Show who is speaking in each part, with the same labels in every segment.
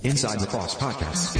Speaker 1: Inside Lacrosse Podcast.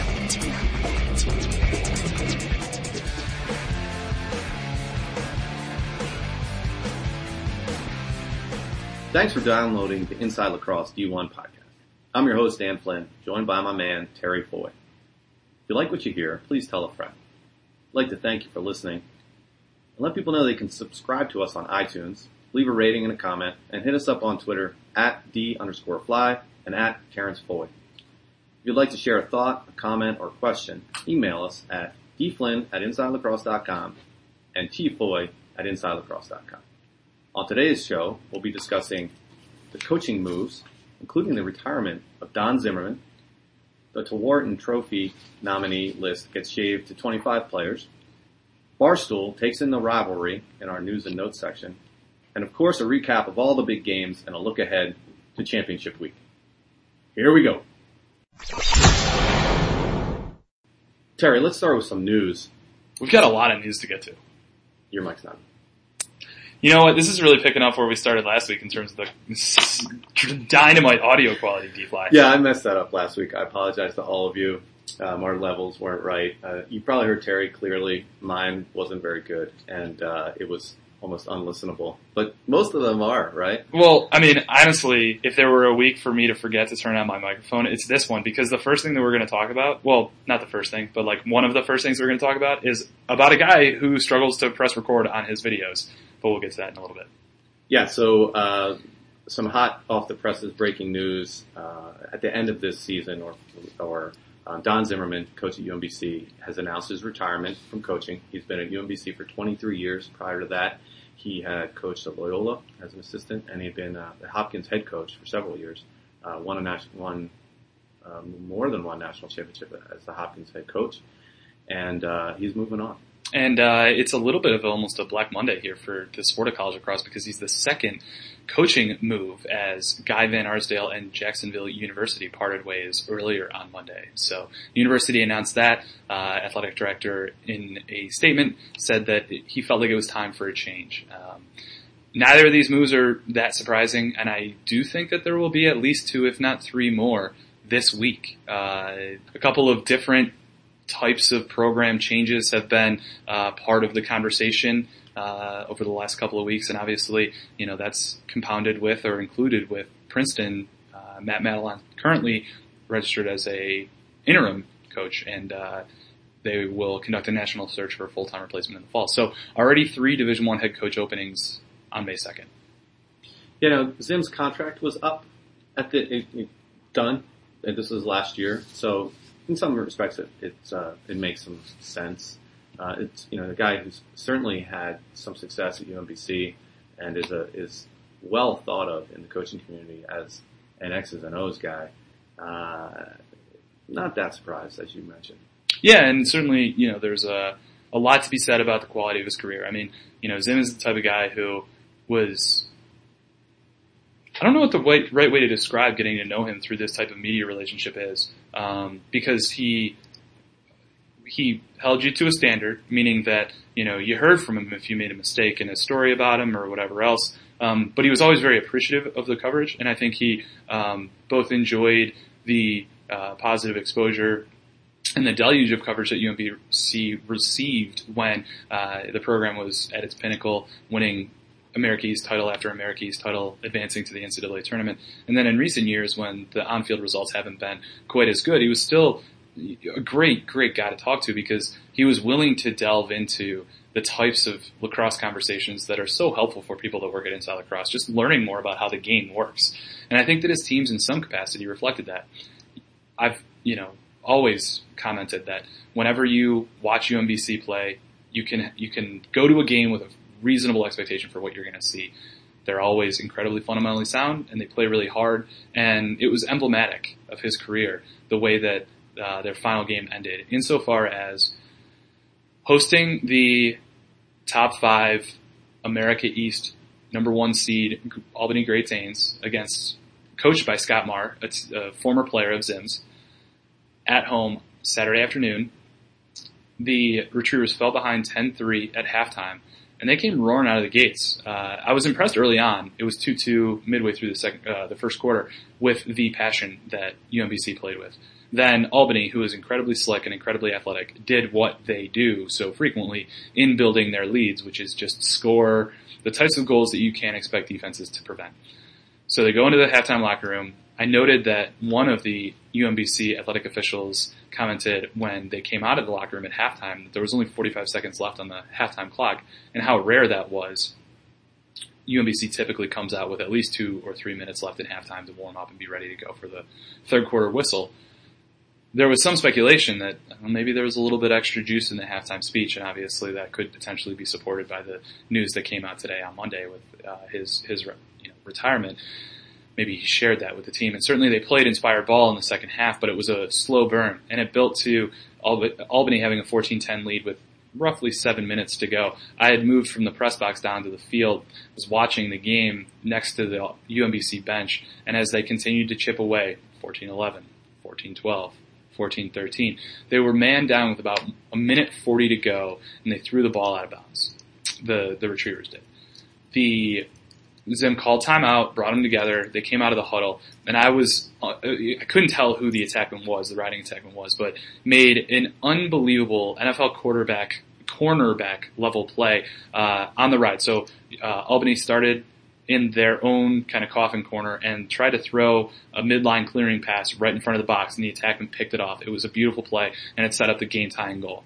Speaker 2: Thanks for downloading the Inside Lacrosse D1 podcast. I'm your host, Dan Flynn, joined by my man, Terry Foy. If you like what you hear, please tell a friend. I'd like to thank you for listening and let people know they can subscribe to us on iTunes, leave a rating and a comment, and hit us up on Twitter at @D_Fly and at Terrence Foy. If you'd like to share a thought, a comment, or question, email us at dflynn@InsideLacrosse.com and tfoy@InsideLacrosse.com. On today's show, we'll be discussing the coaching moves, including the retirement of Don Zimmerman. The Tewaaraton Trophy nominee list gets shaved to 25 players. Barstool takes in the rivalry in our news and notes section. And of course, a recap of all the big games and a look ahead to championship week. Here we go. Terry, let's start with some news.
Speaker 3: We've got a lot of news to get to.
Speaker 2: Your mic's not.
Speaker 3: You know what? This is really picking up where we started last week in terms of the dynamite audio quality, D-Fly.
Speaker 2: Yeah, I messed that up last week. I apologize to all of you. Our levels weren't right. You probably heard Terry clearly. Mine wasn't very good, and it was almost unlistenable. But most of them are, right?
Speaker 3: Well, I mean, honestly, if there were a week for me to forget to turn on my microphone, it's this one, because the first thing that we're going to talk about, well, not the first thing, but like one of the first things we're going to talk about is about a guy who struggles to press record on his videos. But we'll get to that in a little bit.
Speaker 2: Yeah, so some hot off the presses breaking news at the end of this season, or Don Zimmerman, coach at UMBC, has announced his retirement from coaching. He's been at UMBC for 23 years. Prior to that, he had coached at Loyola as an assistant, and he'd been the Hopkins head coach for several years. Won more than one national championship as the Hopkins head coach, and he's moving on.
Speaker 3: And it's a little bit of almost a Black Monday here for the sport of college lacrosse, because he's the second coaching move as Guy Van Arsdale and Jacksonville University parted ways earlier on Monday. So the university announced that. Athletic director in a statement said that he felt like it was time for a change. Neither of these moves are that surprising, and I do think that there will be at least 2, if not 3 more this week. A couple of different types of program changes have been part of the conversation over the last couple of weeks, and obviously, you know, that's compounded with or included with Princeton. Matt Madelon currently registered as a interim coach, and they will conduct a national search for a full-time replacement in the fall. So already 3 Division I head coach openings on May 2nd.
Speaker 2: You know, Zim's contract was up at done. This was last year, so in some respects, it makes some sense. It's, you know, the guy who's certainly had some success at UMBC and is well thought of in the coaching community as an X's and O's guy. Not that surprised, as you mentioned.
Speaker 3: Yeah, and certainly, you know, there's a lot to be said about the quality of his career. I mean, you know, Zim is the type of guy who was, I don't know what the right way to describe getting to know him through this type of media relationship is, because he held you to a standard, meaning that, you know, you heard from him if you made a mistake in a story about him or whatever else, but he was always very appreciative of the coverage, and I think he both enjoyed the positive exposure and the deluge of coverage that UMBC received when the program was at its pinnacle, winning America East title after America East title, advancing to the NCAA tournament. And then in recent years, when the on-field results haven't been quite as good, he was still a great guy to talk to, because he was willing to delve into the types of lacrosse conversations that are so helpful for people that work at Inside Lacrosse, just learning more about how the game works. And I think that his teams in some capacity reflected that. I've, you know, always commented that whenever you watch UMBC play, you can go to a game with a reasonable expectation for what you're going to see. They're always incredibly fundamentally sound, and they play really hard, and it was emblematic of his career, the way that their final game ended, insofar as hosting the top 5 America East number 1 seed Albany Great Danes, coached by Scott Marr, a former player of Zim's, at home Saturday afternoon. The Retrievers fell behind 10-3 at halftime, and they came roaring out of the gates. I was impressed early on. It was 2-2 midway through the first quarter with the passion that UMBC played with. Then Albany, who is incredibly slick and incredibly athletic, did what they do so frequently in building their leads, which is just score the types of goals that you can't expect defenses to prevent. So they go into the halftime locker room. I noted that one of the UMBC athletic officials commented when they came out of the locker room at halftime that there was only 45 seconds left on the halftime clock, and how rare that was. UMBC typically comes out with at least 2 or 3 minutes left in halftime to warm up and be ready to go for the third quarter whistle. There was some speculation that maybe there was a little bit extra juice in the halftime speech, and obviously that could potentially be supported by the news that came out today on Monday with his retirement. Maybe he shared that with the team. And certainly they played inspired ball in the second half, but it was a slow burn, and it built to Albany having a 14-10 lead with roughly 7 minutes to go. I had moved from the press box down to the field, was watching the game next to the UMBC bench, and as they continued to chip away, 14-11, 14-12, 14-13. They were man down with about 1:40 to go, and they threw the ball out of bounds. The Retrievers did. Zim called timeout, brought them together. They came out of the huddle, and I couldn't tell who the riding attackman was, but made an unbelievable NFL cornerback level play on the ride. So Albany started in their own kind of coffin corner and tried to throw a midline clearing pass right in front of the box, and the attackman picked it off. It was a beautiful play, and it set up the game-tying goal.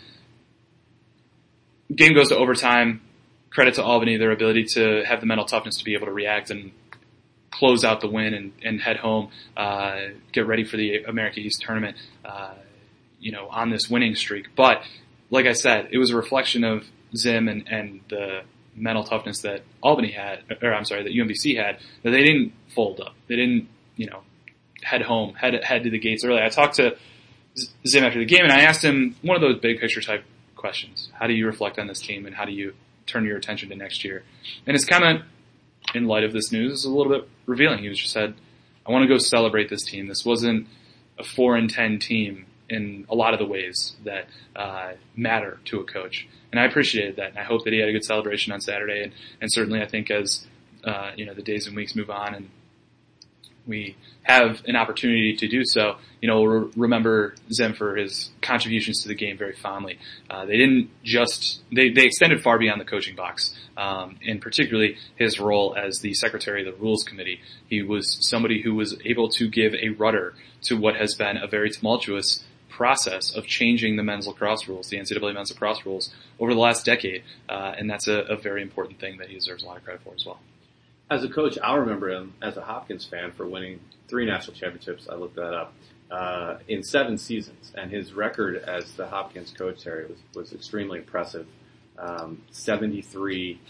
Speaker 3: Game goes to overtime. Credit to Albany, their ability to have the mental toughness to be able to react and close out the win and head home, get ready for the America East tournament, on this winning streak. But like I said, it was a reflection of Zim and the mental toughness that that UMBC had, that they didn't fold up. They didn't, head to the gates early. I talked to Zim after the game, and I asked him one of those big picture type questions. How do you reflect on this team, and how do you turn your attention to next year? And his comment, in light of this news, is a little bit revealing. He just said, I want to go celebrate this team. This wasn't a 4-10 team in a lot of the ways that matter to a coach. And I appreciated that, and I hope that he had a good celebration on Saturday. And certainly I think as the days and weeks move on and we have an opportunity to do so, we'll remember Zim for his contributions to the game very fondly. They extended far beyond the coaching box, and particularly his role as the secretary of the rules committee. He was somebody who was able to give a rudder to what has been a very tumultuous process of changing the men's lacrosse rules, the NCAA men's lacrosse rules, over the last decade, and that's a very important thing that he deserves a lot of credit for as well.
Speaker 2: As a coach, I'll remember him as a Hopkins fan for winning 3 national championships. I looked that up in 7 seasons, and his record as the Hopkins coach, Terry, was extremely impressive. 73-15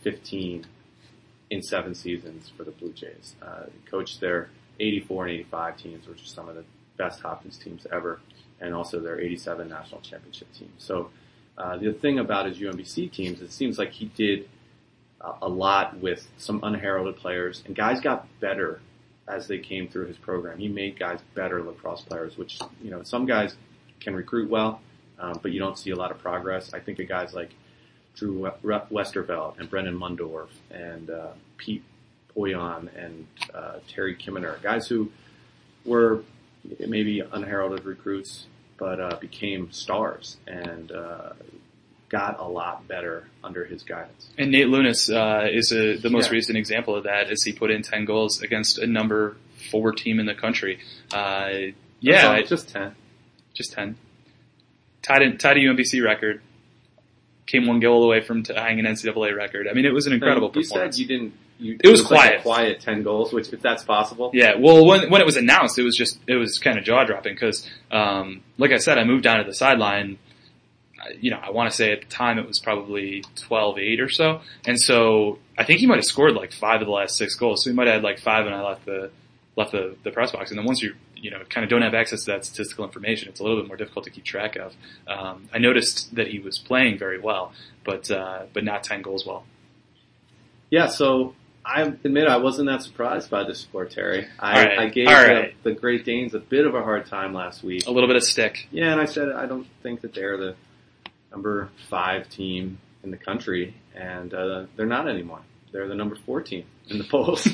Speaker 2: in 7 seasons for the Blue Jays. He coached their 84 and 85 teams, which are some of the best Hopkins teams ever, and also their 87 national championship team. So the thing about his UMBC teams, it seems like he did a lot with some unheralded players, and guys got better as they came through his program. He made guys better lacrosse players, which, some guys can recruit well, but you don't see a lot of progress. I think of guys like Drew Westerveld and Brendan Mundorf and Pete Poyon and Terry Kimmener, guys who were maybe unheralded recruits, but became stars and got a lot better under his guidance.
Speaker 3: And Nate Lunas is the most recent example of that, as he put in 10 goals against a number 4 team in the country.
Speaker 2: Just 10.
Speaker 3: Just 10. Tied a UMBC record. Came 1 goal away from tying an NCAA record. I mean, it was an incredible performance.
Speaker 2: You said you didn't.
Speaker 3: It was quiet.
Speaker 2: Like a quiet 10 goals, which, if that's possible.
Speaker 3: Yeah, well, when it was announced, it was kind of jaw-dropping because, like I said, I moved down to the sideline. I want to say at the time it was probably 12-8 or so. And so I think he might have scored like 5 of the last 6 goals. So he might have had like 5 and I left the press box. And then once you kind of don't have access to that statistical information, it's a little bit more difficult to keep track of. I noticed that he was playing very well, but not 10 goals well.
Speaker 2: Yeah, so I admit I wasn't that surprised by this score, Terry. I gave the Great Danes a bit of a hard time last week.
Speaker 3: A little bit of stick.
Speaker 2: Yeah, and I said I don't think that they're the number 5 team in the country, and they're not anymore. They're the number 4 team in the polls.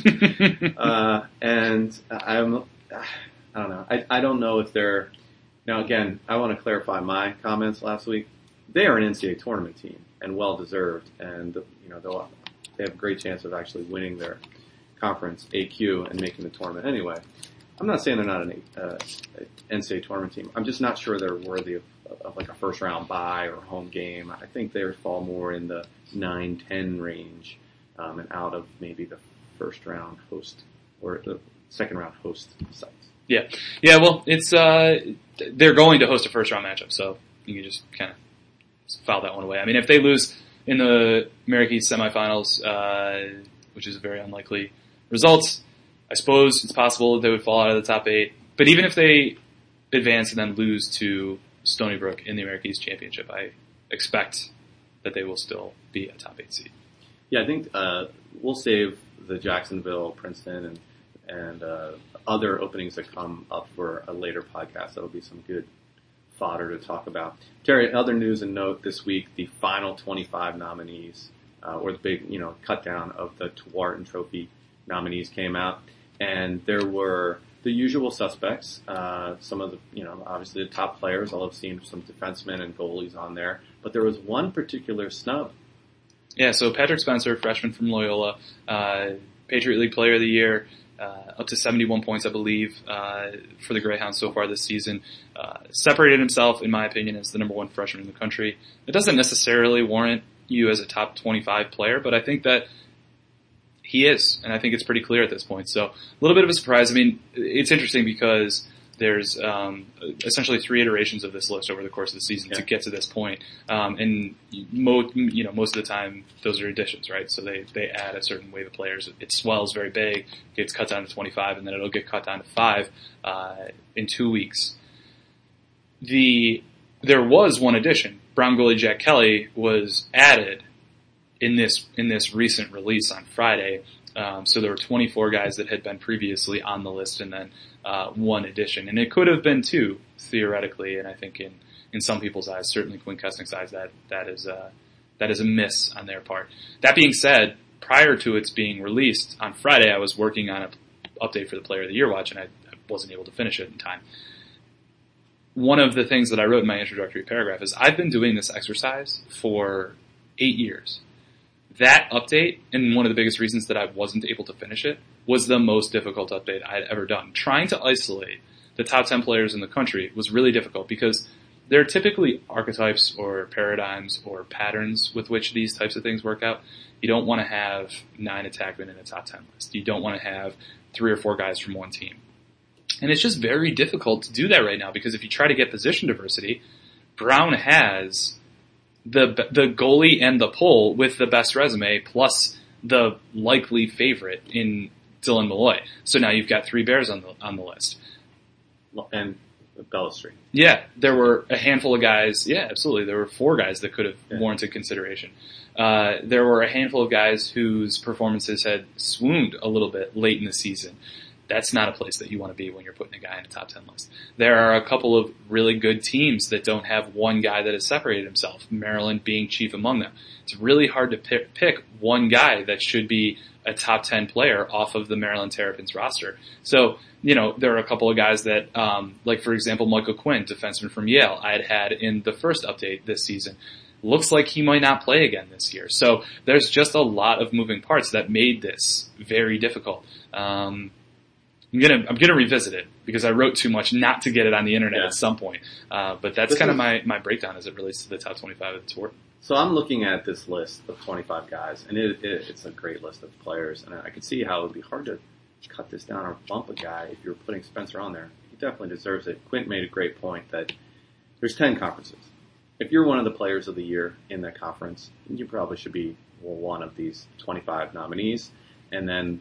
Speaker 2: And I don't know. I don't know if they're... Now, again, I want to clarify my comments last week. They are an NCAA tournament team, and well-deserved, and they have a great chance of actually winning their conference AQ and making the tournament anyway. I'm not saying they're not an NCAA tournament team. I'm just not sure they're worthy of like a first-round bye or home game. I think they fall more in the 9-10 range and out of maybe the first-round host or the second-round host sites.
Speaker 3: Yeah. Well, it's they're going to host a first-round matchup, so you can just kind of file that one away. I mean, if they lose in the American East semifinals, which is a very unlikely result, I suppose it's possible that they would fall out of the top 8. But even if they advance and then lose to Stony Brook in the American East Championship, I expect that they will still be a top 8 seed.
Speaker 2: Yeah, I think we'll save the Jacksonville, Princeton, and other openings that come up for a later podcast. That'll be some good fodder to talk about. Terry, other news and note this week, the final 25 nominees, or the big, cut down of the Tewaaraton Trophy nominees came out, and there were the usual suspects, some of the, obviously the top players. I'll have seen some defensemen and goalies on there, but there was one particular snub.
Speaker 3: Yeah, so Patrick Spencer, freshman from Loyola, Patriot League Player of the Year, up to 71 points, I believe, for the Greyhounds so far this season. Separated himself, in my opinion, as the number 1 freshman in the country. It doesn't necessarily warrant you as a top 25 player, but I think that he is, and I think it's pretty clear at this point. So a little bit of a surprise. I mean, it's interesting because there's essentially 3 iterations of this list over the course of the season to get to this point. And most of the time, those are additions, right? So they add a certain wave of players. It swells very big, gets cut down to 25, and then it'll get cut down to 5 in 2 weeks. There was one addition. Brown goalie Jack Kelly was added in this recent release on Friday. So there were 24 guys that had been previously on the list, and then one addition. And it could have been 2, theoretically, and I think in some people's eyes, certainly Quinn Kessnick's eyes, that is a miss on their part. That being said, prior to its being released on Friday, I was working on an update for the Player of the Year watch, and I wasn't able to finish it in time. One of the things that I wrote in my introductory paragraph is I've been doing this exercise for 8 years. That update, and one of the biggest reasons that I wasn't able to finish it, was the most difficult update I had ever done. Trying to isolate the top 10 players in the country was really difficult because there are typically archetypes or paradigms or patterns with which these types of things work out. You don't want to have 9 attackmen in a top 10 list. You don't want to have 3 or 4 guys from one team. And it's just very difficult to do that right now because if you try to get position diversity, Brown has the goalie and the pull with the best resume plus the likely favorite in Dylan Malloy. So now you've got 3 Bears on the list.
Speaker 2: And Bellistry.
Speaker 3: Yeah, there were a handful of guys. Yeah, absolutely. There were 4 guys that could have warranted consideration. There were a handful of guys whose performances had swooned a little bit late in the season. That's not a place that you want to be when you're putting a guy in a top 10 list. There are a couple of really good teams that don't have one guy that has separated himself, Maryland being chief among them. It's really hard to pick one guy that should be a top 10 player off of the Maryland Terrapins roster. So, there are a couple of guys that, like for example, Michael Quinn, defenseman from Yale, I had in the first update this season. Looks like he might not play again this year. So there's just a lot of moving parts that made this very difficult. I'm gonna revisit it because I wrote too much not to get it on the internet at some point. But that's kind of my breakdown as it relates to the top 25 of the tour.
Speaker 2: So I'm looking at this list of 25 guys, and it's a great list of players, and I could see how it would be hard to cut this down or bump a guy if you're putting Spencer on there. He definitely deserves it. Quint made a great point that there's 10 conferences. If you're one of the players of the year in that conference, you probably should be one of these 25 nominees, and then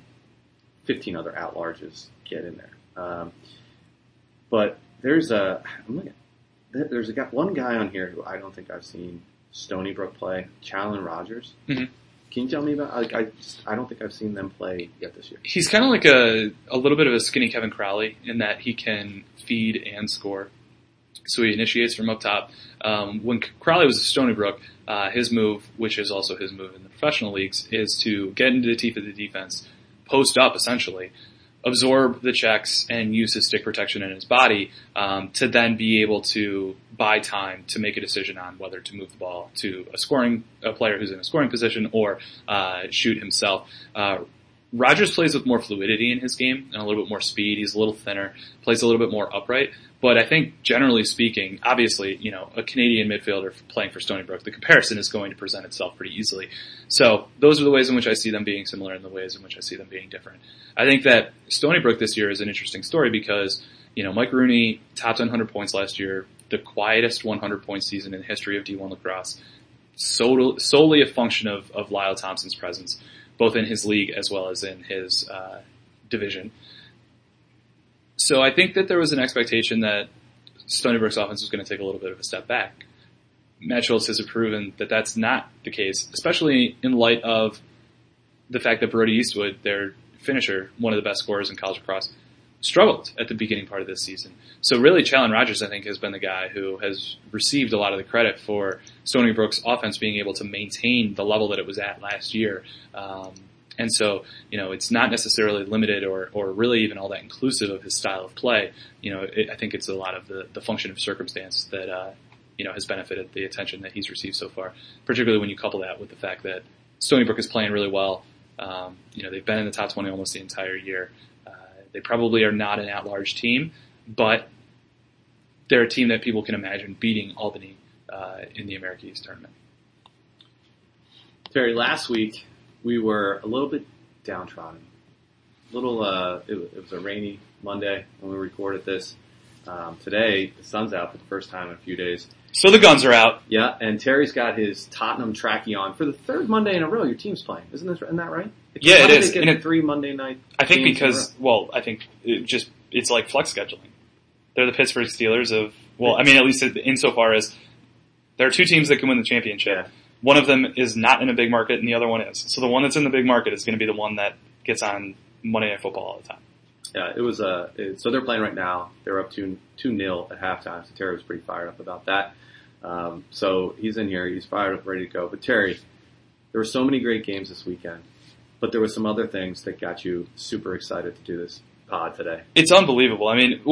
Speaker 2: 15 other at-larges get in there. But there's one guy on here who I don't think I've seen Stony Brook play, Challen Rogers. Mm-hmm. Can you tell me about? I don't think I've seen them play yet this year.
Speaker 3: He's kind of like a little bit of a skinny Kevin Crowley in that he can feed and score. So he initiates from up top. When Crowley was at Stony Brook, his move, which is also his move in the professional leagues, is to get into the teeth of the defense, post up essentially, absorb the checks, and use his stick protection in his body to then be able to buy time to make a decision on whether to move the ball to a player who's in a scoring position or shoot himself. Rodgers plays with more fluidity in his game and a little bit more speed. He's a little thinner, plays a little bit more upright. But I think generally speaking, obviously, a Canadian midfielder playing for Stony Brook, the comparison is going to present itself pretty easily. So those are the ways in which I see them being similar and the ways in which I see them being different. I think that Stony Brook this year is an interesting story because, Mike Rooney topped 100 points last year, the quietest 100-point season in the history of D1 lacrosse, solely a function of Lyle Thompson's presence, both in his league as well as in his division. So I think that there was an expectation that Stony Brook's offense was going to take a little bit of a step back. Matt Schultz has proven that that's not the case, especially in light of the fact that Brody Eastwood, their finisher, one of the best scorers in college lacrosse, struggled at the beginning part of this season. So really, Challen Rogers, I think, has been the guy who has received a lot of the credit for Stony Brook's offense being able to maintain the level that it was at last year. And so, it's not necessarily limited or really even all that inclusive of his style of play. I think it's a lot of the function of circumstance that, has benefited the attention that he's received so far, particularly when you couple that with the fact that Stony Brook is playing really well. They've been in the top 20 almost the entire year. They probably are not an at-large team, but they're a team that people can imagine beating Albany in the America East tournament.
Speaker 2: Terry, last week we were a little bit downtrodden. It was a rainy Monday when we recorded this. Today, the sun's out for the first time in a few days.
Speaker 3: So the guns are out.
Speaker 2: Yeah, and Terry's got his Tottenham trackie on for the third Monday in a row. Your team's playing, isn't that right?
Speaker 3: Yeah, it is.
Speaker 2: They get 3 Monday night.
Speaker 3: I think because, I think it's like flex scheduling. They're the Pittsburgh Steelers of, at least insofar as there are two teams that can win the championship.
Speaker 2: Yeah.
Speaker 3: One of them is not in a big market, and the other one is. So the one that's in the big market is going to be the one that gets on Monday Night Football all the time.
Speaker 2: Yeah, it was so they're playing right now. They're up 2-0 at halftime. So Terry was pretty fired up about that. So he's in here. He's fired up, ready to go. But Terry, there were so many great games this weekend, but there were some other things that got you super excited to do this pod today.
Speaker 3: It's unbelievable.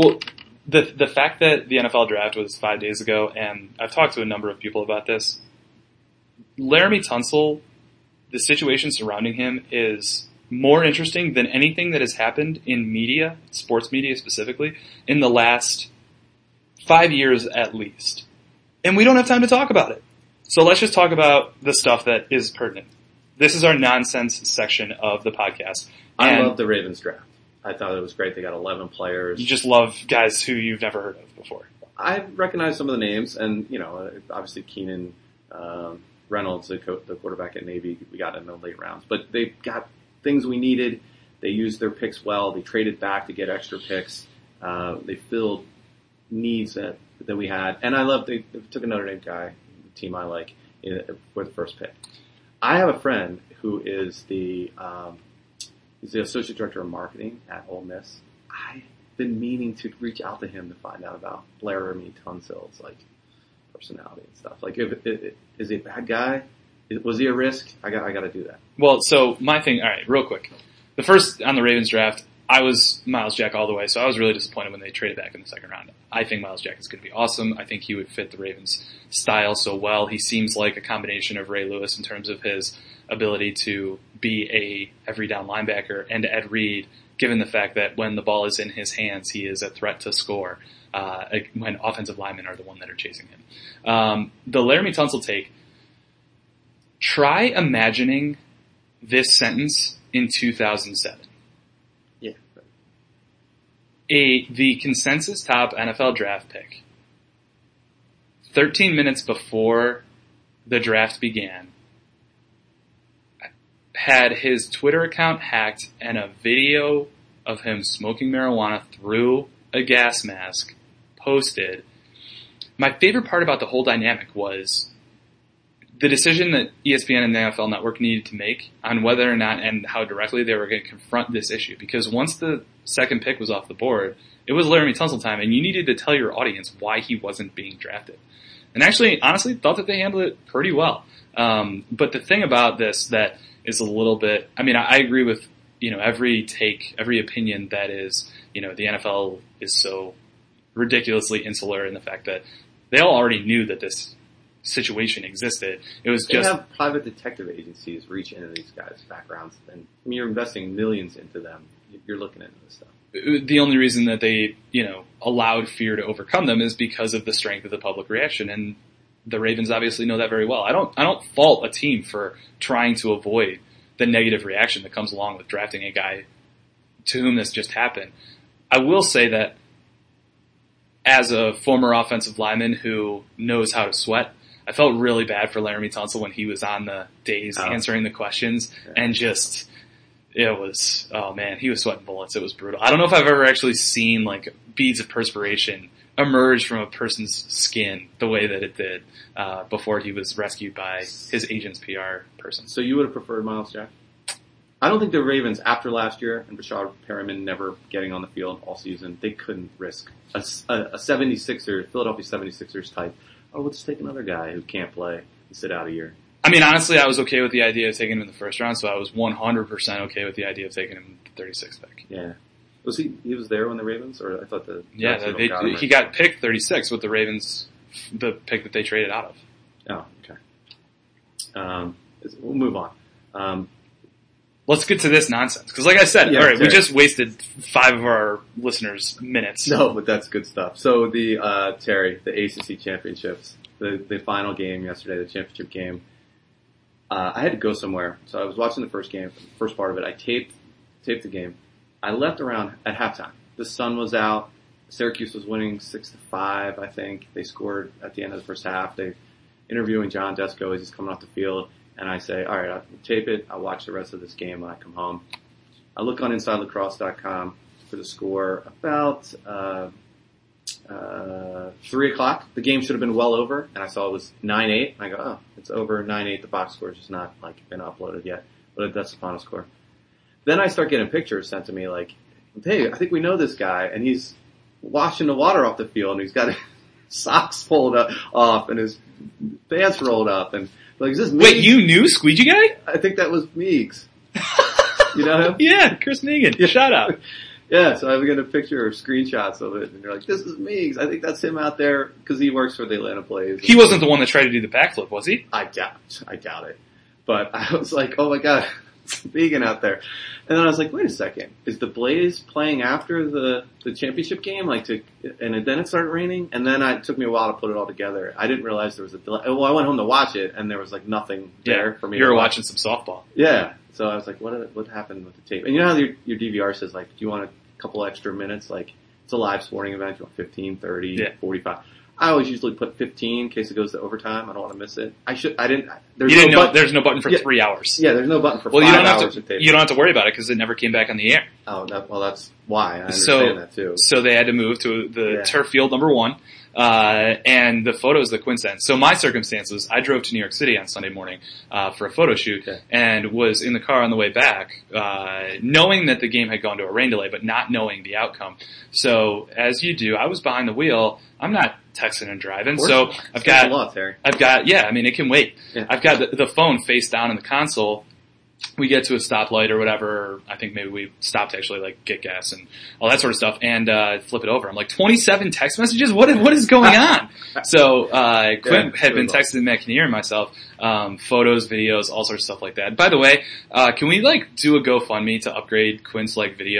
Speaker 3: The fact that the NFL draft was 5 days ago, and I've talked to a number of people about this. Laremy Tunsil, the situation surrounding him is more interesting than anything that has happened in media, sports media specifically, in the last 5 years at least. And we don't have time to talk about it. So let's just talk about the stuff that is pertinent. This is our nonsense section of the podcast.
Speaker 2: I love the Ravens draft. I thought it was great. They got 11 players.
Speaker 3: You just love guys who you've never heard of before.
Speaker 2: I recognize some of the names, and, obviously Keenan Reynolds, the quarterback at Navy, we got in the late rounds. But they got things we needed. They used their picks well. They traded back to get extra picks. They filled needs that we had. And I love they took a Notre Dame guy, the team I like, for the first pick. I have a friend who is he's the associate director of marketing at Ole Miss. I've been meaning to reach out to him to find out about Laremy Tunsil's personality and stuff. Is he a bad guy? Was he a risk? I got to do that.
Speaker 3: Well, so my thing. All right, real quick. The first on the Ravens draft, I was Miles Jack all the way, so I was really disappointed when they traded back in the second round. I think Miles Jack is going to be awesome. I think he would fit the Ravens' style so well. He seems like a combination of Ray Lewis in terms of his ability to be a every down linebacker and Ed Reed, given the fact that when the ball is in his hands, he is a threat to score when offensive linemen are the one that are chasing him. The Laremy Tunsil take, try imagining this sentence in 2007.
Speaker 2: Yeah.
Speaker 3: The consensus top NFL draft pick, 13 minutes before the draft began, had his Twitter account hacked and a video of him smoking marijuana through a gas mask posted. My favorite part about the whole dynamic was the decision that ESPN and the NFL Network needed to make on whether or not and how directly they were going to confront this issue. Because once the second pick was off the board, It was Laremy Tunsil time, and you needed to tell your audience why he wasn't being drafted. And actually, honestly, thought that they handled it pretty well. But the thing about this that is a little bit, I mean, I agree with, every take, every opinion that is, the NFL is so ridiculously insular in the fact that they all already knew that this situation existed. It was just...
Speaker 2: They have private detective agencies reach into these guys' backgrounds, and you're investing millions into them. You're looking into this stuff.
Speaker 3: The only reason that they, allowed fear to overcome them is because of the strength of the public reaction, and the Ravens obviously know that very well. I don't fault a team for trying to avoid the negative reaction that comes along with drafting a guy to whom this just happened. I will say that as a former offensive lineman who knows how to sweat, I felt really bad for Laremy Tunsil when he was on the days answering the questions, and just, it was, oh man, he was sweating bullets. It was brutal. I don't know if I've ever actually seen like beads of perspiration emerge from a person's skin the way that it did before he was rescued by his agent's PR person.
Speaker 2: So you would have preferred Myles Jack? I don't think the Ravens, after last year and Rashad Perriman never getting on the field all season, they couldn't risk a 76er, Philadelphia 76ers type. Oh, we'll just take another guy who can't play and sit out a year.
Speaker 3: I mean, honestly, I was okay with the idea of taking him in the first round, so I was 100% okay with the idea of taking him the 36th pick.
Speaker 2: Yeah. Was he was there when the Ravens, or I thought
Speaker 3: he got picked 36 with the Ravens, the pick that they traded out of.
Speaker 2: Oh, okay. We'll move on.
Speaker 3: Let's get to this nonsense. Because like I said, all right, we just wasted 5 of our listeners' minutes.
Speaker 2: No, but that's good stuff. So Terry, the ACC championships, the final game yesterday, the championship game, I had to go somewhere. So I was watching the first part of it. I taped the game. I left around at halftime. The sun was out. Syracuse was winning 6-5, I think. They scored at the end of the first half. They're interviewing John Desko as he's coming off the field. And I say, all right, I'll tape it. I'll watch the rest of this game when I come home. I look on InsideLacrosse.com for the score about 3 o'clock. The game should have been well over, and I saw it was 9-8. And I go, oh, it's over 9-8. The box score is just not been uploaded yet. But that's the final score. Then I start getting pictures sent to me like, hey, I think we know this guy, and he's washing the water off the field, and he's got his socks pulled off and his pants rolled up, and like, is this Meigs?
Speaker 3: Wait, you knew Squeegee Guy?
Speaker 2: I think that was Meigs. You know him?
Speaker 3: Yeah, Chris Negan. Shout out.
Speaker 2: Yeah, so I get a picture or screenshots of it, and they're like, this is Meigs. I think that's him out there, because he works for the Atlanta Blaze.
Speaker 3: He wasn't the one that tried to do the backflip, was he?
Speaker 2: I doubt it. But I was like, oh my god, it's Negan out there. And then I was like, wait a second, is the Blaze playing after the championship game? And then it started raining, and then it took me a while to put it all together. I didn't realize there was a delay. Well, I went home to watch it, and there was nothing there for me.
Speaker 3: You were watching some softball.
Speaker 2: Yeah. So I was like, what happened with the tape? And you know how your DVR says, do you want a couple extra minutes? It's a live sporting event. You want 15, 30, 45. I always usually put 15 in case it goes to overtime. I don't want to miss it. There's no button
Speaker 3: for 3 hours.
Speaker 2: Yeah, there's no button for 5 hours.
Speaker 3: You don't have to worry about it because it never came back on the air.
Speaker 2: Oh, that's why. I understand that too.
Speaker 3: So they had to move to the turf field number 1. And the photos that Quinn sent. So my circumstances, I drove to New York City on Sunday morning, for a photo shoot and was in the car on the way back, knowing that the game had gone to a rain delay, but not knowing the outcome. So as you do, I was behind the wheel. I'm not texting and driving. So it can wait. Yeah. I've got the phone face down in the console. We get to a stoplight or whatever. I think maybe we stopped to actually get gas and all that sort of stuff, and flip it over. I'm like, 27 text messages? What is going on? So Quinn had been texting Matt Kinnear and myself, photos, videos, all sorts of stuff like that. By the way, can we do a GoFundMe to upgrade Quinn's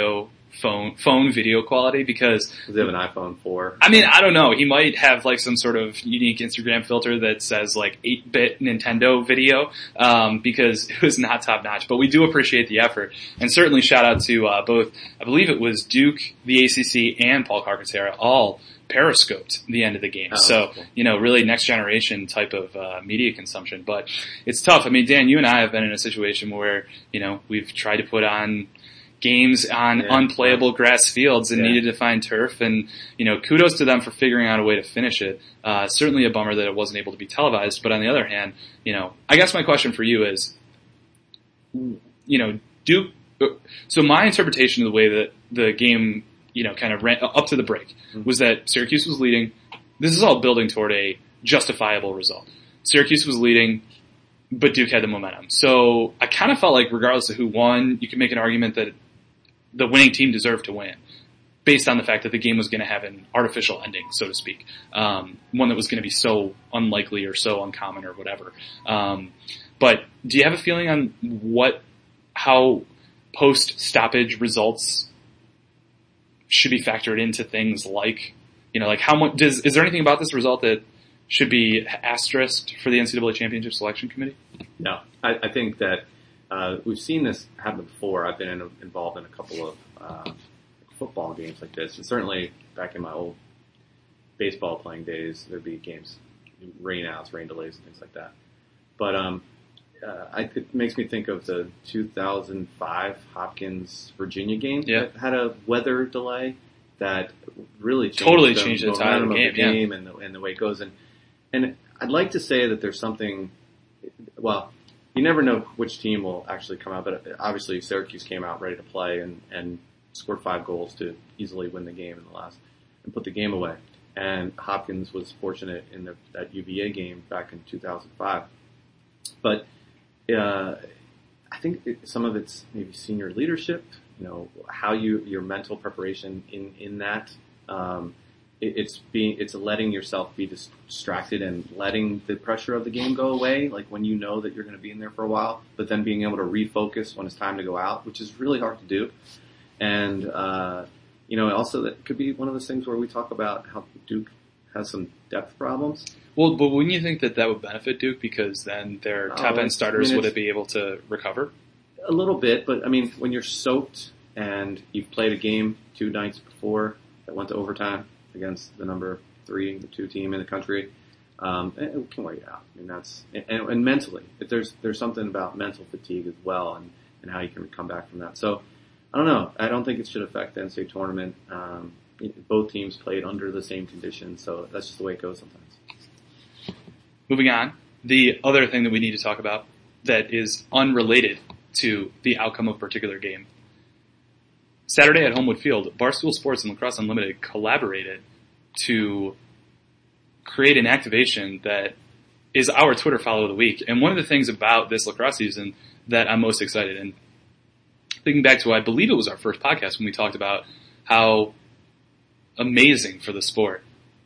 Speaker 3: phone video quality? Because
Speaker 2: does he have an iPhone 4?
Speaker 3: I mean, I don't know. He might have some sort of unique Instagram filter that says 8-bit Nintendo video, because it was not top notch. But we do appreciate the effort, and certainly shout out to both. I believe it was Duke, the ACC, and Paul Carcaterra all periscoped the end of the game. So, cool. Really next generation type of media consumption. But it's tough. I mean, Dan, you and I have been in a situation where we've tried to put on games on unplayable grass fields and needed to find turf, and kudos to them for figuring out a way to finish it. Certainly a bummer that it wasn't able to be televised, but on the other hand, I guess my question for you is, Duke. So my interpretation of the way that the game kind of ran up to the break, was that Syracuse was leading. This is all building toward a justifiable result. Syracuse was leading, but Duke had the momentum. So I kind of felt like regardless of who won, you could make an argument that the winning team deserved to win based on the fact that the game was going to have an artificial ending, so to speak. One that was going to be so unlikely or so uncommon or whatever. But do you have a feeling on how post-stoppage results should be factored into things like, like how much is there anything about this result that should be asterisked for the NCAA Championship Selection Committee?
Speaker 2: No, I think that we've seen this happen before. I've been involved in a couple of football games like this, and certainly back in my old baseball playing days, there'd be games, rain outs, rain delays, and things like that. But it makes me think of the 2005 Hopkins-Virginia game that had a weather delay that really changed the
Speaker 3: entire
Speaker 2: game and the way it goes. And I'd like to say that there's something. Well, you never know which team will actually come out, but obviously Syracuse came out ready to play and scored 5 goals to easily win the game in the last and put the game away. And Hopkins was fortunate in that UVA game back in 2005. But I think some of it's maybe senior leadership, how your mental preparation in that. It's letting yourself be distracted and letting the pressure of the game go away, like when you know that you're going to be in there for a while, but then being able to refocus when it's time to go out, which is really hard to do. And, also that could be one of those things where we talk about how Duke has some depth problems.
Speaker 3: Well, but wouldn't you think that would benefit Duke because then their top-end starters would be able to recover?
Speaker 2: A little bit, but when you're soaked and you've played a game 2 nights before that went to overtime against the number 3, 2 team in the country, it can wear you out. That's and mentally, there's something about mental fatigue as well, and how you can come back from that. So I don't know. I don't think it should affect the NCAA tournament. Both teams played under the same conditions, so that's just the way it goes sometimes.
Speaker 3: Moving on, the other thing that we need to talk about that is unrelated to the outcome of a particular game. Saturday at Homewood Field, Barstool Sports and Lacrosse Unlimited collaborated to create an activation that is our Twitter follow of the week. And one of the things about this lacrosse season that I'm most excited in, thinking back to, I believe it was our first podcast when we talked about how amazing for the sport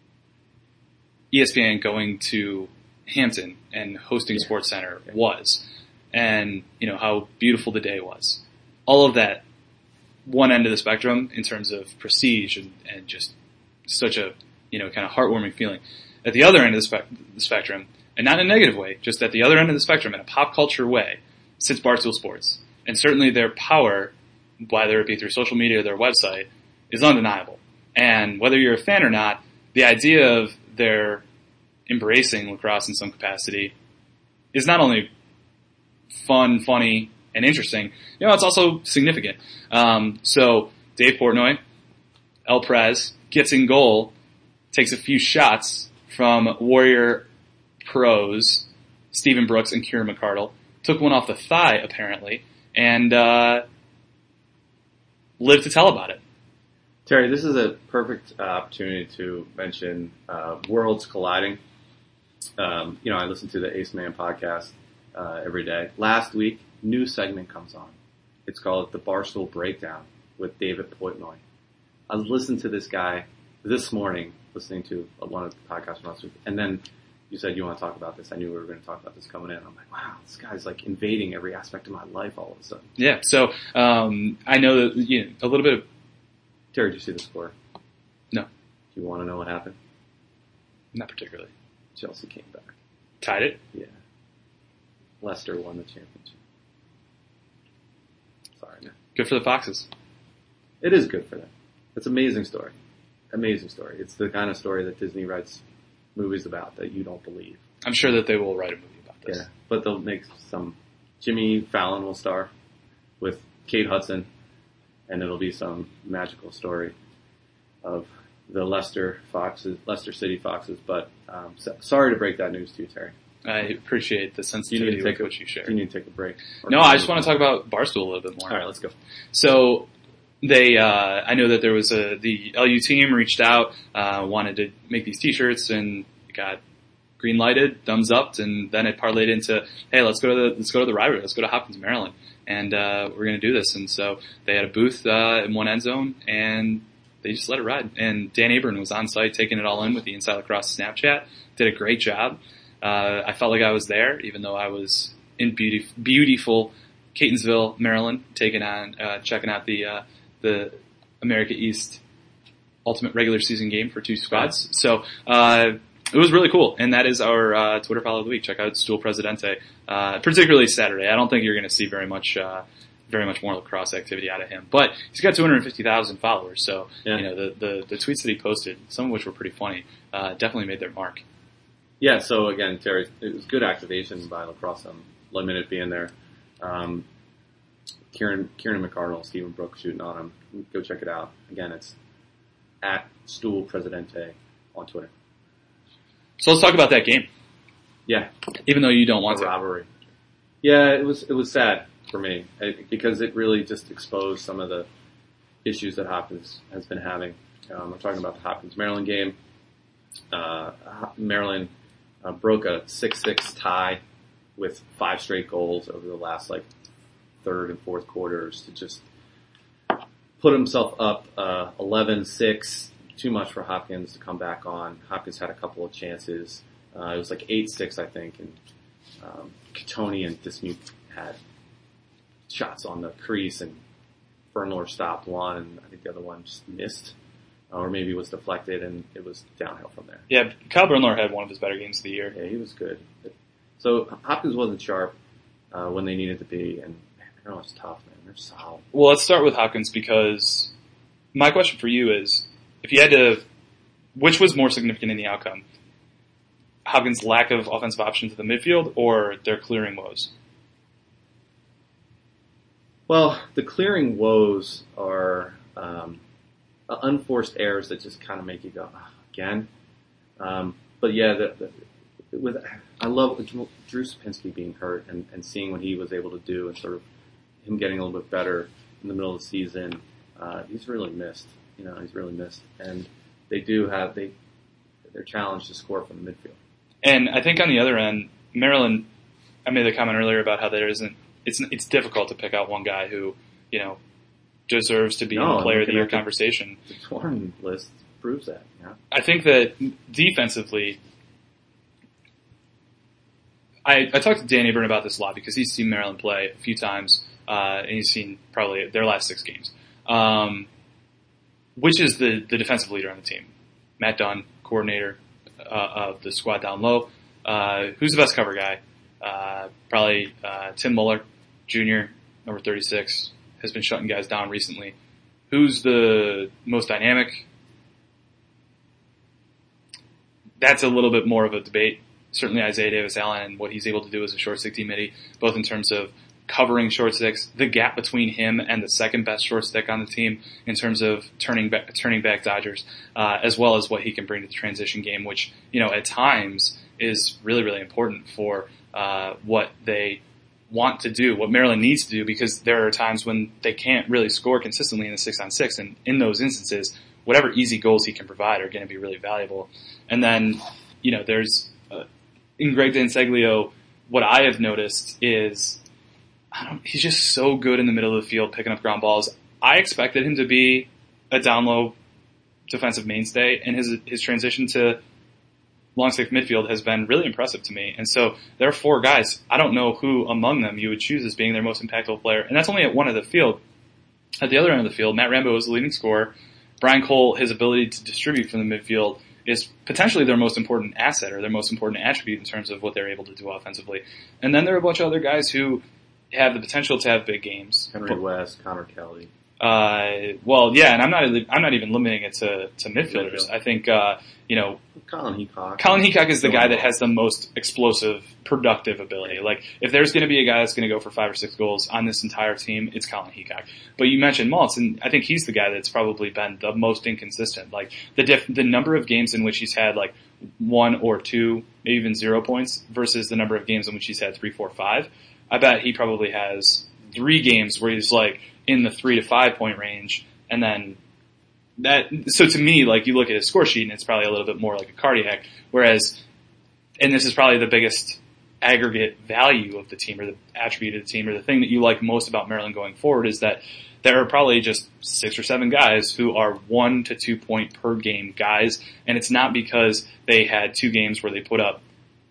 Speaker 3: ESPN going to Hampton and hosting Sports Center was, and how beautiful the day was. All of that, one end of the spectrum in terms of prestige and just such a kind of heartwarming feeling. At the other end of the spectrum, and not in a negative way, just at the other end of the spectrum in a pop culture way, sits Barstool Sports. And certainly their power, whether it be through social media or their website, is undeniable. And whether you're a fan or not, the idea of their embracing lacrosse in some capacity is not only fun, funny, and interesting, it's also significant. So Dave Portnoy, El Prez, gets in goal, takes a few shots from Warrior pros Stephen Brooks and Kieran McCardle, took one off the thigh apparently, and lived to tell about it.
Speaker 2: Terry, this is a perfect opportunity to mention Worlds Colliding. I listen to the Ace Man podcast every day. Last week, new segment comes on. It's called The Barstool Breakdown with David Portnoy. I listened to this guy this morning, listening to one of the podcasts from last week, and then you said you want to talk about this. I knew we were going to talk about this coming in. I'm like, wow, this guy's like invading every aspect of my life all of a sudden.
Speaker 3: Yeah, so I know that a little bit of...
Speaker 2: Terry, did you see the score?
Speaker 3: No.
Speaker 2: Do you want to know what happened?
Speaker 3: Not particularly.
Speaker 2: Chelsea came back.
Speaker 3: Tied it?
Speaker 2: Yeah. Leicester won the championship. Sorry, man.
Speaker 3: Good for the Foxes.
Speaker 2: It is good for them. It's an amazing story. Amazing story. It's the kind of story that Disney writes movies about that you don't believe.
Speaker 3: I'm sure that they will write a movie about this.
Speaker 2: Yeah, but they'll make some... Jimmy Fallon will star with Kate Hudson, and it'll be some magical story of the Leicester City Foxes. But sorry to break that news to you, Terry.
Speaker 3: I appreciate the sensitivity with which you share.
Speaker 2: Do you need to take a break?
Speaker 3: No, I just want to talk about Barstool a little bit more.
Speaker 2: All right, let's go.
Speaker 3: So, I know that there was the LU team reached out, wanted to make these t-shirts, and it got green lighted, thumbs up, and then it parlayed into, hey, let's go to the rivalry, let's go to Hopkins, Maryland, and we're going to do this. And so they had a booth in one end zone, and they just let it ride. And Dan Abern was on site taking it all in with the Inside Lacrosse Snapchat, did a great job. I felt like I was there, even though I was in beautiful Catonsville, Maryland, checking out the America East Ultimate Regular Season game for two squads. So it was really cool, and that is our Twitter follow of the week. Check out Stool Presidente, particularly Saturday. I don't think you're going to see very much more lacrosse activity out of him, but he's got 250,000 followers. So
Speaker 2: yeah.
Speaker 3: The tweets that he posted, some of which were pretty funny, definitely made their mark.
Speaker 2: Yeah. So again, Terry, it was good activation by lacrosse. Limited being there. Kieran McCardle, Stephen Brooks shooting on him. Go check it out. Again, it's at Stool Presidente on Twitter.
Speaker 3: So let's talk about that game.
Speaker 2: Yeah.
Speaker 3: Even though you don't want to.
Speaker 2: Robbery. Yeah, it was sad for me because it really just exposed some of the issues that Hopkins has been having. I'm talking about the Hopkins Maryland game. Maryland broke a 6-6 tie with 5 straight goals over the last third and fourth quarters to just put himself up 11-6. Too much for Hopkins to come back on. Hopkins had a couple of chances. It was 8-6, I think, and Catoni and Dismuke had shots on the crease, and Fernlore stopped one, and I think the other one just missed, or maybe was deflected, and it was downhill from there.
Speaker 3: Yeah, Kyle Bernlore had one of his better games of the year.
Speaker 2: Yeah, he was good. So Hopkins wasn't sharp when they needed to be, and Maryland's tough, man. They're solid.
Speaker 3: Well, let's start with Hopkins, because my question for you is, if you had to, which was more significant in the outcome? Hopkins' lack of offensive options at the midfield or their clearing woes?
Speaker 2: Well, the clearing woes are unforced errors that just kind of make you go, again. But yeah, I love Drew Sapinski being hurt and seeing what he was able to do and sort of him getting a little bit better in the middle of the season. He's really missed. He's really missed. And they do have, they're challenged to score from the midfield.
Speaker 3: And I think on the other end, Maryland, I made the comment earlier about how it's difficult to pick out one guy who, deserves to be in the player of the year conversation.
Speaker 2: The scoring list proves that, yeah.
Speaker 3: I think that defensively, I talked to Dan Abern about this a lot because he's seen Maryland play a few times, and he's seen probably their last 6 games. Which is the defensive leader on the team? Matt Dunn, coordinator of the squad down low. Who's the best cover guy? Probably Tim Muller, Jr., number 36, has been shutting guys down recently. Who's the most dynamic? That's a little bit more of a debate. Certainly Isaiah Davis-Allen and what he's able to do as a short stick team midi, both in terms of covering short sticks, the gap between him and the second best short stick on the team in terms of turning back dodgers, as well as what he can bring to the transition game, which, at times is really, really important for what they want to do, what Maryland needs to do, because there are times when they can't really score consistently in the 6-on-6, and in those instances, whatever easy goals he can provide are going to be really valuable. And then, there's in Greg Danseglio, what I have noticed is he's just so good in the middle of the field picking up ground balls. I expected him to be a down low defensive mainstay, and his transition to long stick midfield has been really impressive to me. And so there are 4 guys. I don't know who among them you would choose as being their most impactful player, and that's only at one end of the field. At the other end of the field, Matt Rambo is the leading scorer. Brian Cole, his ability to distribute from the midfield is potentially their most important asset or their most important attribute in terms of what they're able to do offensively. And then there are a bunch of other guys who have the potential to have big games.
Speaker 2: Henry West, Connor Kelly.
Speaker 3: Well, yeah, and I'm not even limiting it to midfielders. I think,
Speaker 2: Colin Heacock.
Speaker 3: Colin Heacock is the guy that has the most explosive, productive ability. Like, if there's going to be a guy that's going to go for 5 or 6 goals on this entire team, it's Colin Heacock. But you mentioned Maltz, and I think he's the guy that's probably been the most inconsistent. Like, the number of games in which he's had, 1 or 2, maybe even 0 points, versus the number of games in which he's had 3, 4, 5. I bet he probably has 3 games where he's, in the 3 to 5 point range, And then so to me, like, you look at his score sheet and it's probably a little bit more like a cardiac, whereas, and this is probably the biggest aggregate value of the team, or the attribute of the team, or the thing that you like most about Maryland going forward, is that there are probably just 6 or 7 guys who are 1 to 2 point per game guys, and it's not because they had 2 games where they put up,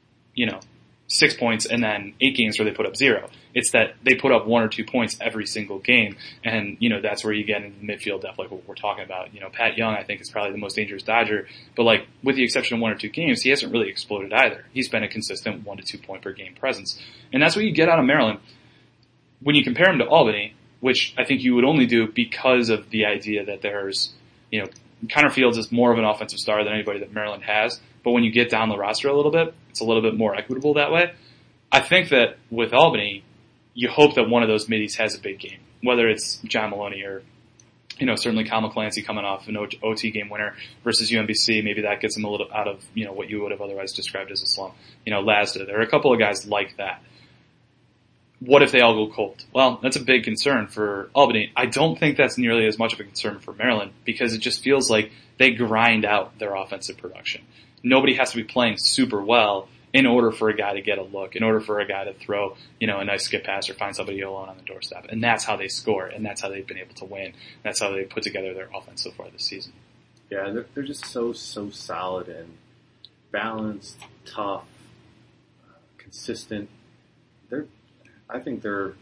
Speaker 3: 6 points and then 8 games where they put up 0. It's that they put up 1 or 2 points every single game, and that's where you get into the midfield depth, like what we're talking about. Pat Young, I think, is probably the most dangerous Dodger, but like, with the exception of 1 or 2 games, he hasn't really exploded either. He's been a consistent 1 to 2 point per game presence, and that's what you get out of Maryland when you compare him to Albany, which I think you would only do because of the idea that there's, Connor Fields is more of an offensive star than anybody that Maryland has, but when you get down the roster a little bit, it's a little bit more equitable that way. I think that with Albany, you hope that one of those middies has a big game, whether it's John Maloney or, certainly Kyle McClancy coming off an OT game winner versus UMBC. Maybe that gets him a little out of, what you would have otherwise described as a slump. Lasda. There are a couple of guys like that. What if they all go cold? Well, that's a big concern for Albany. I don't think that's nearly as much of a concern for Maryland, because it just feels like they grind out their offensive production. Nobody has to be playing super well in order for a guy to get a look, in order for a guy to throw, a nice skip pass or find somebody alone on the doorstep. And that's how they score, and that's how they've been able to win. That's how they put together their offense so far this season.
Speaker 2: Yeah, they're just so solid and balanced, tough, consistent. I think they're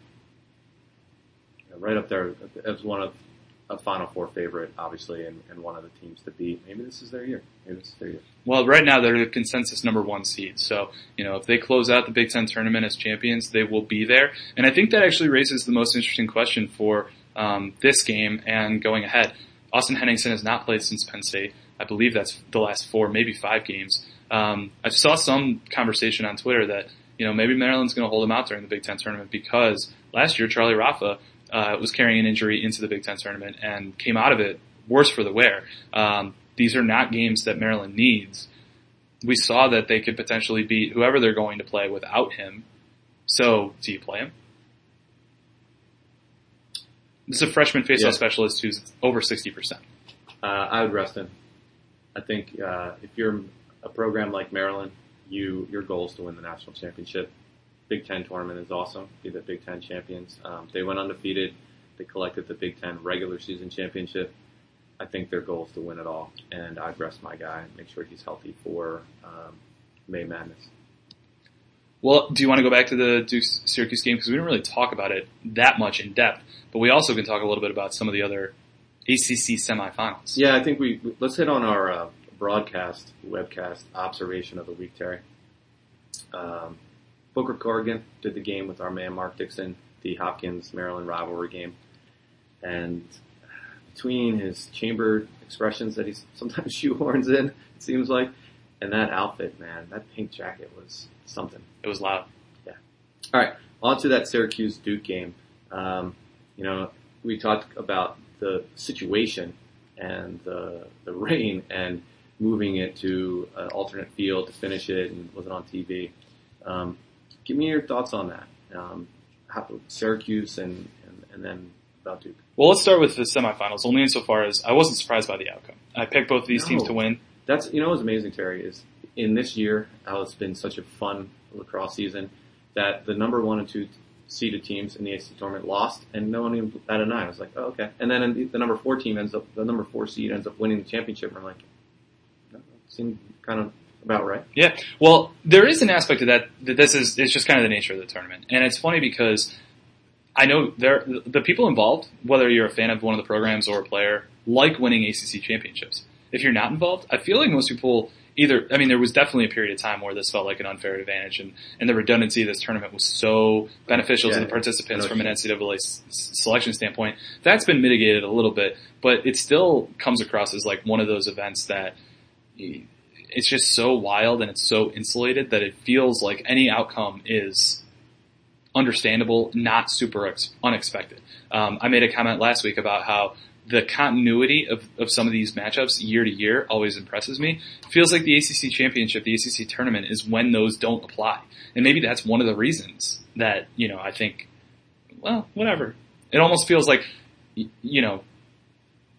Speaker 2: right up there as one of a Final Four favorite, obviously, and one of the teams to beat. Maybe this is their year.
Speaker 3: Well, right now they're the consensus number 1 seed. So, if they close out the Big Ten tournament as champions, they will be there. And I think that actually raises the most interesting question for this game and going ahead. Austin Henningsen has not played since Penn State. I believe that's the last 4, maybe 5 games. I saw some conversation on Twitter that, maybe Maryland's going to hold him out during the Big Ten tournament, because last year Charlie Rafa was carrying an injury into the Big Ten tournament and came out of it worse for the wear. These are not games that Maryland needs. We saw that they could potentially beat whoever they're going to play without him. So, do you play him? This is a freshman faceoff specialist who's over 60%.
Speaker 2: I would rest him. I think if you're a program like Maryland, your goal is to win the national championship. Big Ten tournament is awesome. Be the Big Ten champions. They went undefeated. They collected the Big Ten regular season championship. I think their goal is to win it all, and I'd rest my guy and make sure he's healthy for May Madness.
Speaker 3: Well, do you want to go back to the Duke-Syracuse game? Because we didn't really talk about it that much in depth, but we also can talk a little bit about some of the other ACC semifinals.
Speaker 2: Yeah, I think let's hit on our webcast observation of the week, Terry. Booker Corrigan did the game with our man Mark Dixon, the Hopkins-Maryland rivalry game. And between his chambered expressions that he sometimes shoehorns in, it seems like, and that outfit, man, that pink jacket was something.
Speaker 3: It was loud.
Speaker 2: Yeah. All right, on to that Syracuse-Duke game. We talked about the situation and the rain and moving it to an alternate field to finish it, and was it on TV? Give me your thoughts on that. Syracuse and then about Duke.
Speaker 3: Well, let's start with the semifinals, only insofar as I wasn't surprised by the outcome. I picked both of these teams to win.
Speaker 2: That's, what's amazing, Terry, is in this year, how it's been such a fun lacrosse season, that the number 1 and 2 seeded teams in the ACC tournament lost, and no one even batted an eye. I was like, oh, okay. And then the number 4 seed ends up winning the championship, and I'm like, that seemed kind of about right.
Speaker 3: Yeah. Well, there is an aspect of that this is, it's just kind of the nature of the tournament. And it's funny because I know the people involved, whether you're a fan of one of the programs or a player, like winning ACC championships. If you're not involved, I feel like most people there was definitely a period of time where this felt like an unfair advantage, and the redundancy of this tournament was so beneficial to the participants from an NCAA selection standpoint. That's been mitigated a little bit, but it still comes across as like one of those events that it's just so wild and it's so insulated that it feels like any outcome is understandable, not super unexpected. I made a comment last week about how the continuity of some of these matchups year to year always impresses me. It feels like the ACC championship, the ACC tournament is when those don't apply. And maybe that's one of the reasons that, I think, well, whatever. It almost feels like,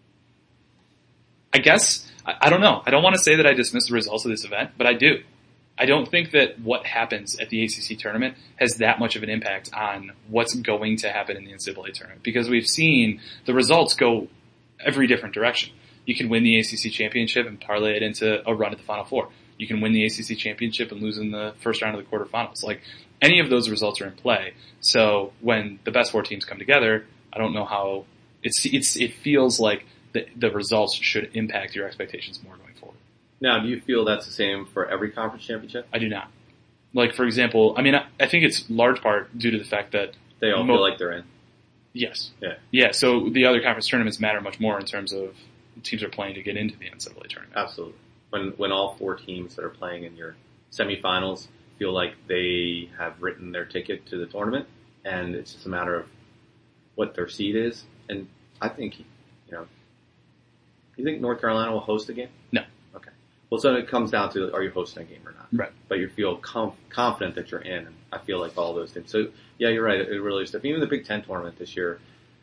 Speaker 3: I guess, I don't know. I don't want to say that I dismiss the results of this event, but I do. I don't think that what happens at the ACC tournament has that much of an impact on what's going to happen in the NCAA tournament, because we've seen the results go every different direction. You can win the ACC championship and parlay it into a run at the Final Four. You can win the ACC championship and lose in the first round of the quarterfinals. Like, any of those results are in play. So when the best 4 teams come together, I don't know how it feels like the results should impact your expectations more going forward.
Speaker 2: Now, do you feel that's the same for every conference championship?
Speaker 3: I do not. Like, for example, I mean, I think it's large part due to the fact that
Speaker 2: they all feel like they're in.
Speaker 3: Yes.
Speaker 2: Yeah.
Speaker 3: Yeah. So the other conference tournaments matter much more in terms of teams are playing to get into the NCAA tournament.
Speaker 2: Absolutely. When all 4 teams that are playing in your semifinals feel like they have written their ticket to the tournament, and it's just a matter of what their seed is. And I think, you think North Carolina will host a game?
Speaker 3: No.
Speaker 2: Okay. Well, so it comes down to, are you hosting a game or not?
Speaker 3: Right.
Speaker 2: But you feel confident that you're in, and I feel like all those things. So, yeah, you're right. It really is tough. Even the Big Ten tournament this year.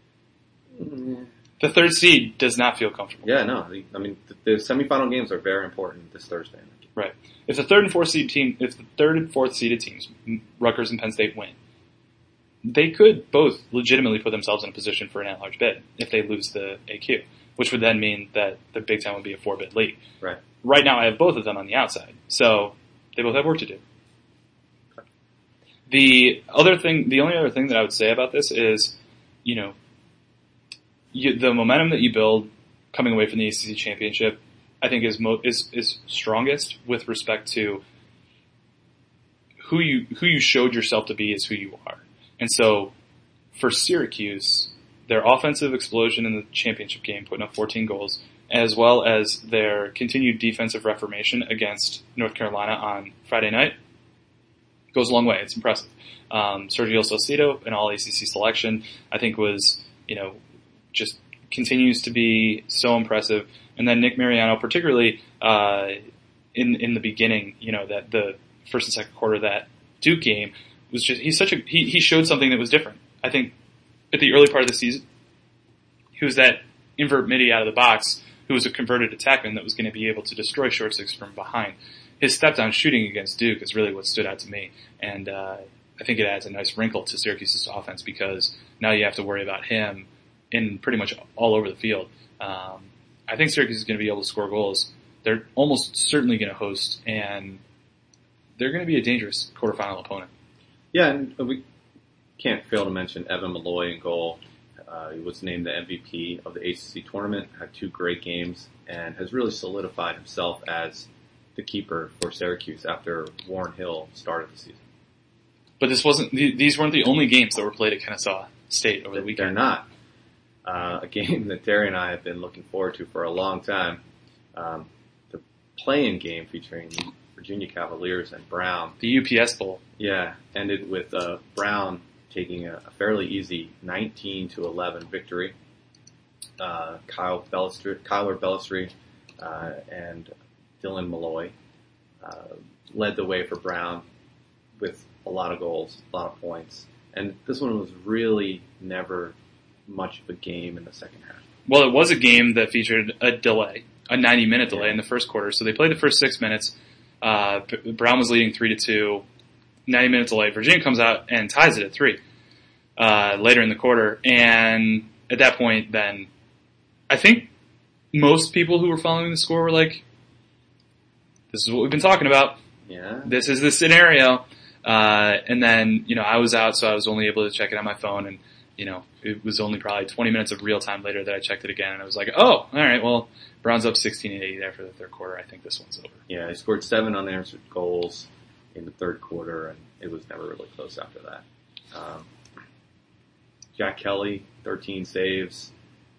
Speaker 3: The 3rd seed does not feel comfortable.
Speaker 2: Yeah, no. I mean, the semifinal games are very important this Thursday.
Speaker 3: Right. If the 3rd and 4th seeded teams, Rutgers and Penn State, win, they could both legitimately put themselves in a position for an at-large bid if they lose the AQ, which would then mean that the Big Ten would be a 4-bid league.
Speaker 2: Right.
Speaker 3: Right now, I have both of them on the outside, so they both have work to do.
Speaker 2: Okay.
Speaker 3: The only other thing that I would say about this is, the momentum that you build coming away from the ACC championship, I think is strongest with respect to who you showed yourself to be is who you are. And so for Syracuse, their offensive explosion in the championship game, putting up 14 goals, as well as their continued defensive reformation against North Carolina on Friday night, goes a long way. It's impressive. Sergio Salcido, an all-ACC selection, I think was, just continues to be so impressive. And then Nick Mariano, particularly in the beginning, that the first and second quarter of that Duke game was just he showed something that was different. I think at the early part of the season, he was that invert midi out of the box who was a converted attackman that was going to be able to destroy short six from behind. His step down shooting against Duke is really what stood out to me, and I think it adds a nice wrinkle to Syracuse's offense because now you have to worry about him in pretty much all over the field. I think Syracuse is going to be able to score goals. They're almost certainly going to host, and they're going to be a dangerous quarterfinal opponent.
Speaker 2: Yeah, and we can't fail to mention Evan Malloy in goal. He was named the MVP of the ACC tournament, had 2 great games, and has really solidified himself as the keeper for Syracuse after Warren Hill started the season.
Speaker 3: But these weren't the only games that were played at Kennesaw State over the weekend.
Speaker 2: They're not. A game that Terry and I have been looking forward to for a long time. The play-in game featuring Virginia Cavaliers and Brown.
Speaker 3: The UPS Bowl.
Speaker 2: Yeah, ended with Brown taking a fairly easy 19-11 victory. Kyler Bellestri and Dylan Malloy led the way for Brown with a lot of goals, a lot of points. And this one was really never much of a game in the second half.
Speaker 3: Well, it was a game that featured a delay, a 90-minute delay in the first quarter. So they played the first 6 minutes. Brown was leading 3-2. 90-minute delay. Virginia comes out and ties it at 3 later in the quarter. And at that point, then, I think most people who were following the score were like, this is what we've been talking about.
Speaker 2: Yeah.
Speaker 3: This is the scenario. And then, I was out, so I was only able to check it on my phone. And, it was only probably 20 minutes of real time later that I checked it again. And I was like, oh, all right, well, Brown's up 16-8 there for the third quarter. I think this one's over.
Speaker 2: Yeah, he scored 7 unanswered goals in the third quarter, and it was never really close after that. Jack Kelly, 13 saves.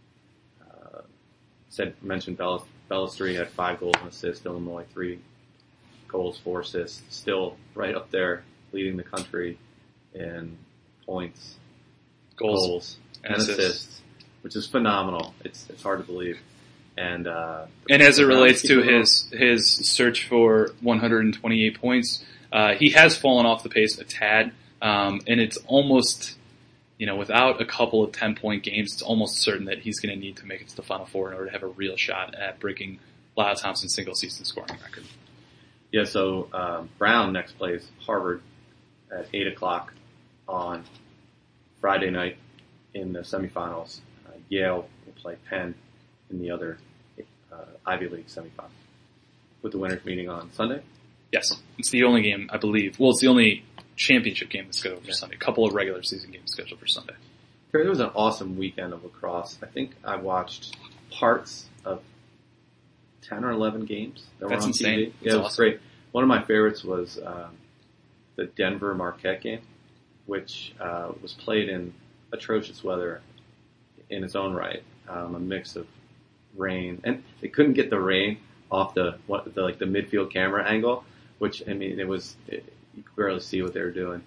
Speaker 2: Mentioned Bellestri had 5 goals and assists. Illinois, 3 goals, 4 assists. Still right up there, leading the country in points, goals and assists, which is phenomenal. It's hard to believe. And
Speaker 3: as it relates to his search for 128 points, he has fallen off the pace a tad, and it's almost without a couple of 10-point games, it's almost certain that he's going to need to make it to the Final Four in order to have a real shot at breaking Lyle Thompson's single-season scoring record.
Speaker 2: Yeah, so Brown next plays Harvard at 8 o'clock on Friday night in the semifinals. Yale will play Penn in the other Ivy League semifinal. With the winners meeting on Sunday?
Speaker 3: Yes. It's the only game, I believe. Well, it's the only championship game that's scheduled for Sunday. A couple of regular season games scheduled for Sunday.
Speaker 2: Terry, there was an awesome weekend of lacrosse. I think I watched parts of 10 or 11 games that were
Speaker 3: That's
Speaker 2: on
Speaker 3: insane.
Speaker 2: TV. Yeah, it was
Speaker 3: awesome.
Speaker 2: great. One of my favorites was the Denver Marquette game, which was played in atrocious weather in its own right. A mix of rain, and they couldn't get the rain off the midfield camera angle, which you could barely see what they were doing.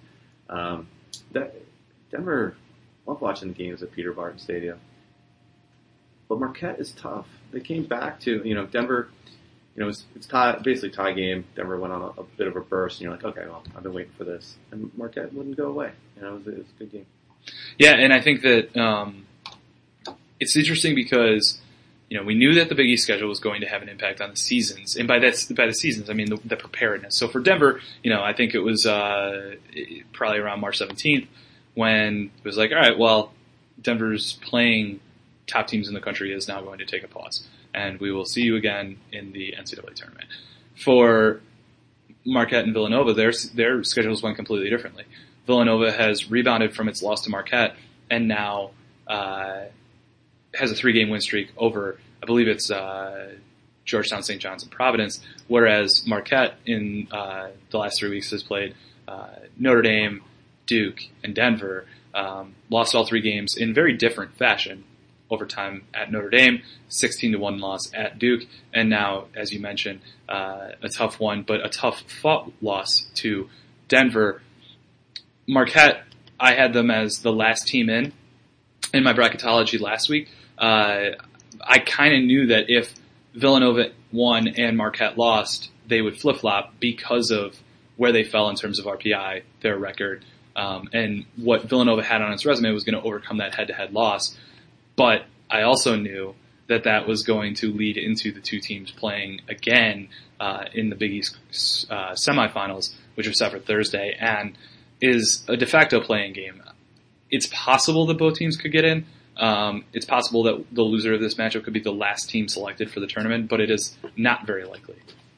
Speaker 2: Denver, I love watching the games at Peter Barton Stadium, but Marquette is tough. They came back to Denver. It's basically tie game. Denver went on a bit of a burst, and you're like, okay, well, I've been waiting for this, and Marquette wouldn't go away. It was a good game.
Speaker 3: Yeah, and I think that it's interesting because we knew that the Big East schedule was going to have an impact on the seasons, and by the seasons, I mean the preparedness. So for Denver, I think it was probably around March 17th when it was like, all right, well, Denver's playing top teams in the country is now going to take a pause, and we will see you again in the NCAA tournament. For Marquette and Villanova, their schedules went completely differently. Villanova has rebounded from its loss to Marquette, and now has a 3-game win streak over, I believe it's Georgetown, St. John's, and Providence, whereas Marquette in the last 3 weeks has played Notre Dame, Duke, and Denver, lost all 3 games in very different fashion. Overtime at Notre Dame, 16-1 loss at Duke, and now, as you mentioned, a tough one, but a tough fought loss to Denver. Marquette, I had them as the last team in my bracketology last week. I kind of knew that if Villanova won and Marquette lost, they would flip-flop because of where they fell in terms of RPI, their record, and what Villanova had on its resume was going to overcome that head-to-head loss. But I also knew that was going to lead into the 2 teams playing again in the Big East semifinals, which are set for Thursday, and is a de facto playing game. It's possible that both teams could get in. It's possible that the loser of this matchup could be the last team selected for the tournament, but it is not very likely.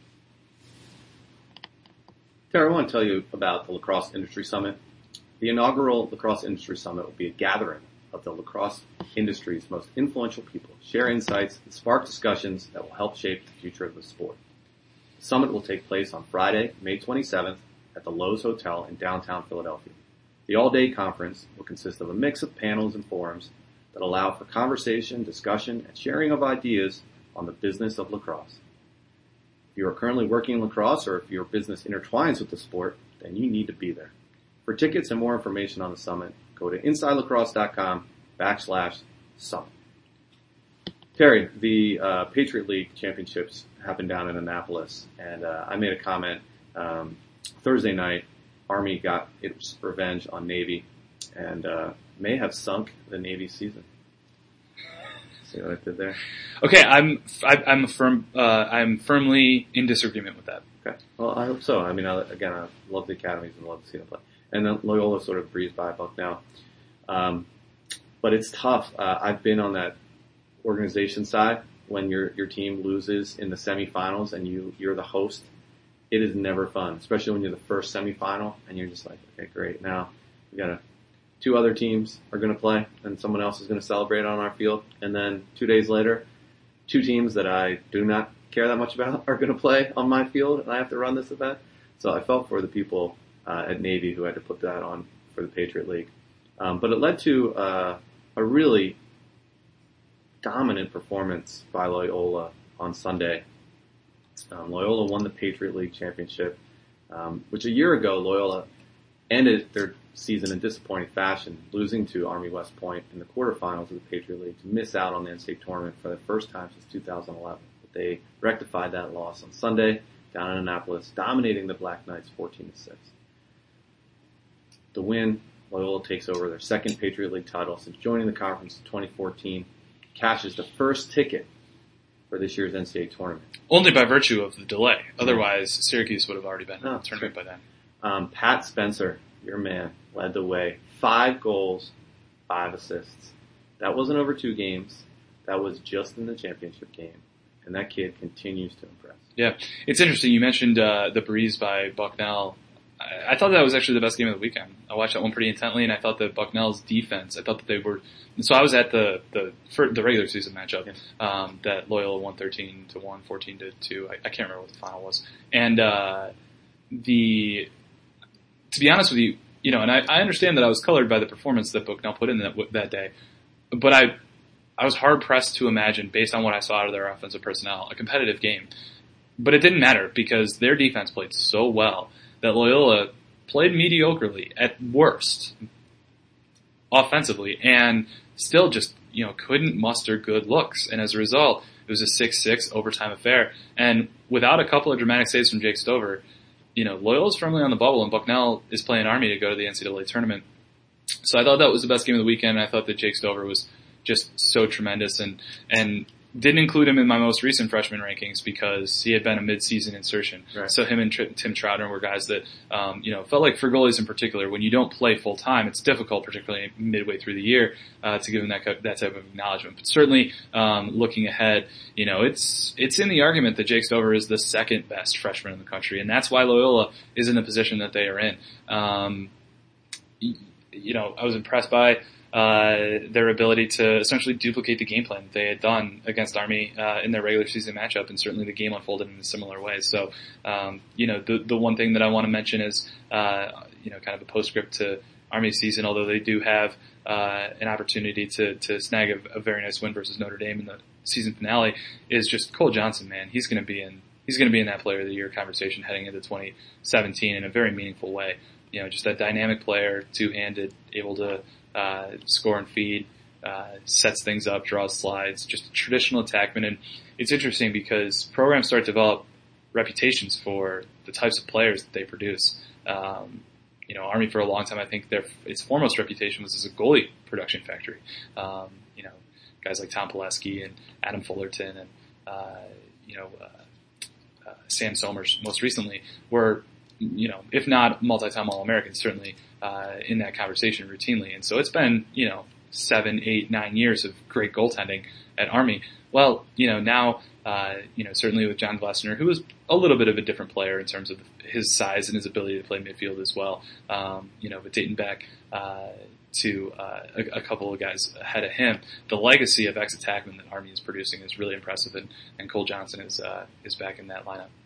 Speaker 2: Terry, I want to tell you about the Lacrosse Industry Summit. The inaugural Lacrosse Industry Summit will be a gathering of the lacrosse industry's most influential people, share insights, and spark discussions that will help shape the future of the sport. The summit will take place on Friday, May 27th at the Lowe's Hotel in downtown Philadelphia. The all-day conference will consist of a mix of panels and forums that allow for conversation, discussion, and sharing of ideas on the business of lacrosse. If you are currently working in lacrosse or if your business intertwines with the sport, then you need to be there. For tickets and more information on the summit, go to InsideLacrosse.com/summit. Terry, the Patriot League championships happened down in Annapolis, and I made a comment Thursday night. Army got its revenge on Navy, and may have sunk the Navy season. See what I did there?
Speaker 3: Okay, I'm firmly in disagreement with that.
Speaker 2: Okay, well, I hope so. I mean, I love the academies and love to see them play. And then Loyola sort of breezed by Bucknell. But it's tough. I've been on that organization side when your team loses in the semifinals and you're the host. It is never fun, especially when you're the first semifinal and you're just like, okay, great. Now we got 2 other teams are going to play and someone else is going to celebrate on our field. And then 2 days later, 2 teams that I do not care that much about are going to play on my field and I have to run this event. So I felt for the people at Navy who had to put that on for the Patriot League. But it led to a really dominant performance by Loyola on Sunday. Loyola won the Patriot League championship, which a year ago Loyola ended their season in disappointing fashion, losing to Army West Point in the quarterfinals of the Patriot League to miss out on the NCAA tournament for the first time since 2011. But they rectified that loss on Sunday down in Annapolis, dominating the Black Knights 14-6. The win Loyola takes over their second Patriot League title since joining the conference in 2014, cashes the first ticket for this year's NCAA tournament.
Speaker 3: Only by virtue of the delay. Otherwise, Syracuse would have already been in the tournament by then.
Speaker 2: Pat Spencer, your man, led the way. 5 goals, 5 assists. That wasn't over 2 games. That was just in the championship game. And that kid continues to impress.
Speaker 3: Yeah. It's interesting. You mentioned the Breeze by Bucknell. I thought that was actually the best game of the weekend. I watched that one pretty intently, and I thought that Bucknell's defense, I thought that they were, so I was at the regular season matchup, that Loyola won 13-1, 14-2. I can't remember what the final was. And, to be honest with you, and I understand that I was colored by the performance that Bucknell put in that day, but I was hard pressed to imagine, based on what I saw out of their offensive personnel, a competitive game. But it didn't matter because their defense played so well that Loyola played mediocrely at worst offensively and still just, couldn't muster good looks. And as a result, it was a 6-6 overtime affair. And without a couple of dramatic saves from Jake Stover, Loyola's firmly on the bubble, and Bucknell is playing Army to go to the NCAA tournament. So I thought that was the best game of the weekend, and I thought that Jake Stover was just so tremendous, and didn't include him in my most recent freshman rankings because he had been a mid-season insertion. Right. So him and Tim Troutner were guys that, felt like for goalies in particular, when you don't play full time, it's difficult, particularly midway through the year, to give him that type of acknowledgement. But certainly, looking ahead, it's in the argument that Jake Stover is the second best freshman in the country, and that's why Loyola is in the position that they are in. I was impressed by their ability to essentially duplicate the game plan that they had done against Army in their regular season matchup, and certainly the game unfolded in a similar way. So, the one thing that I want to mention is, kind of a postscript to Army's season, although they do have an opportunity to snag a very nice win versus Notre Dame in the season finale, is just Cole Johnson, man. He's going to be in that Player of the Year conversation heading into 2017 in a very meaningful way. Just that dynamic player, two-handed, able to score and feed, sets things up, draws slides, just a traditional attackman. And it's interesting because programs start to develop reputations for the types of players that they produce. Army for a long time, I think its foremost reputation was as a goalie production factory. Guys like Tom Pileski and Adam Fullerton and, Sam Somers most recently were, if not multi-time All-Americans, certainly in that conversation routinely. And so it's been, 7, 8, 9 years of great goaltending at Army. Well, now, certainly with John Glessner, who was a little bit of a different player in terms of his size and his ability to play midfield as well, but dating back to a couple of guys ahead of him, the legacy of ex-attackman that Army is producing is really impressive, and Cole Johnson is back in that lineup.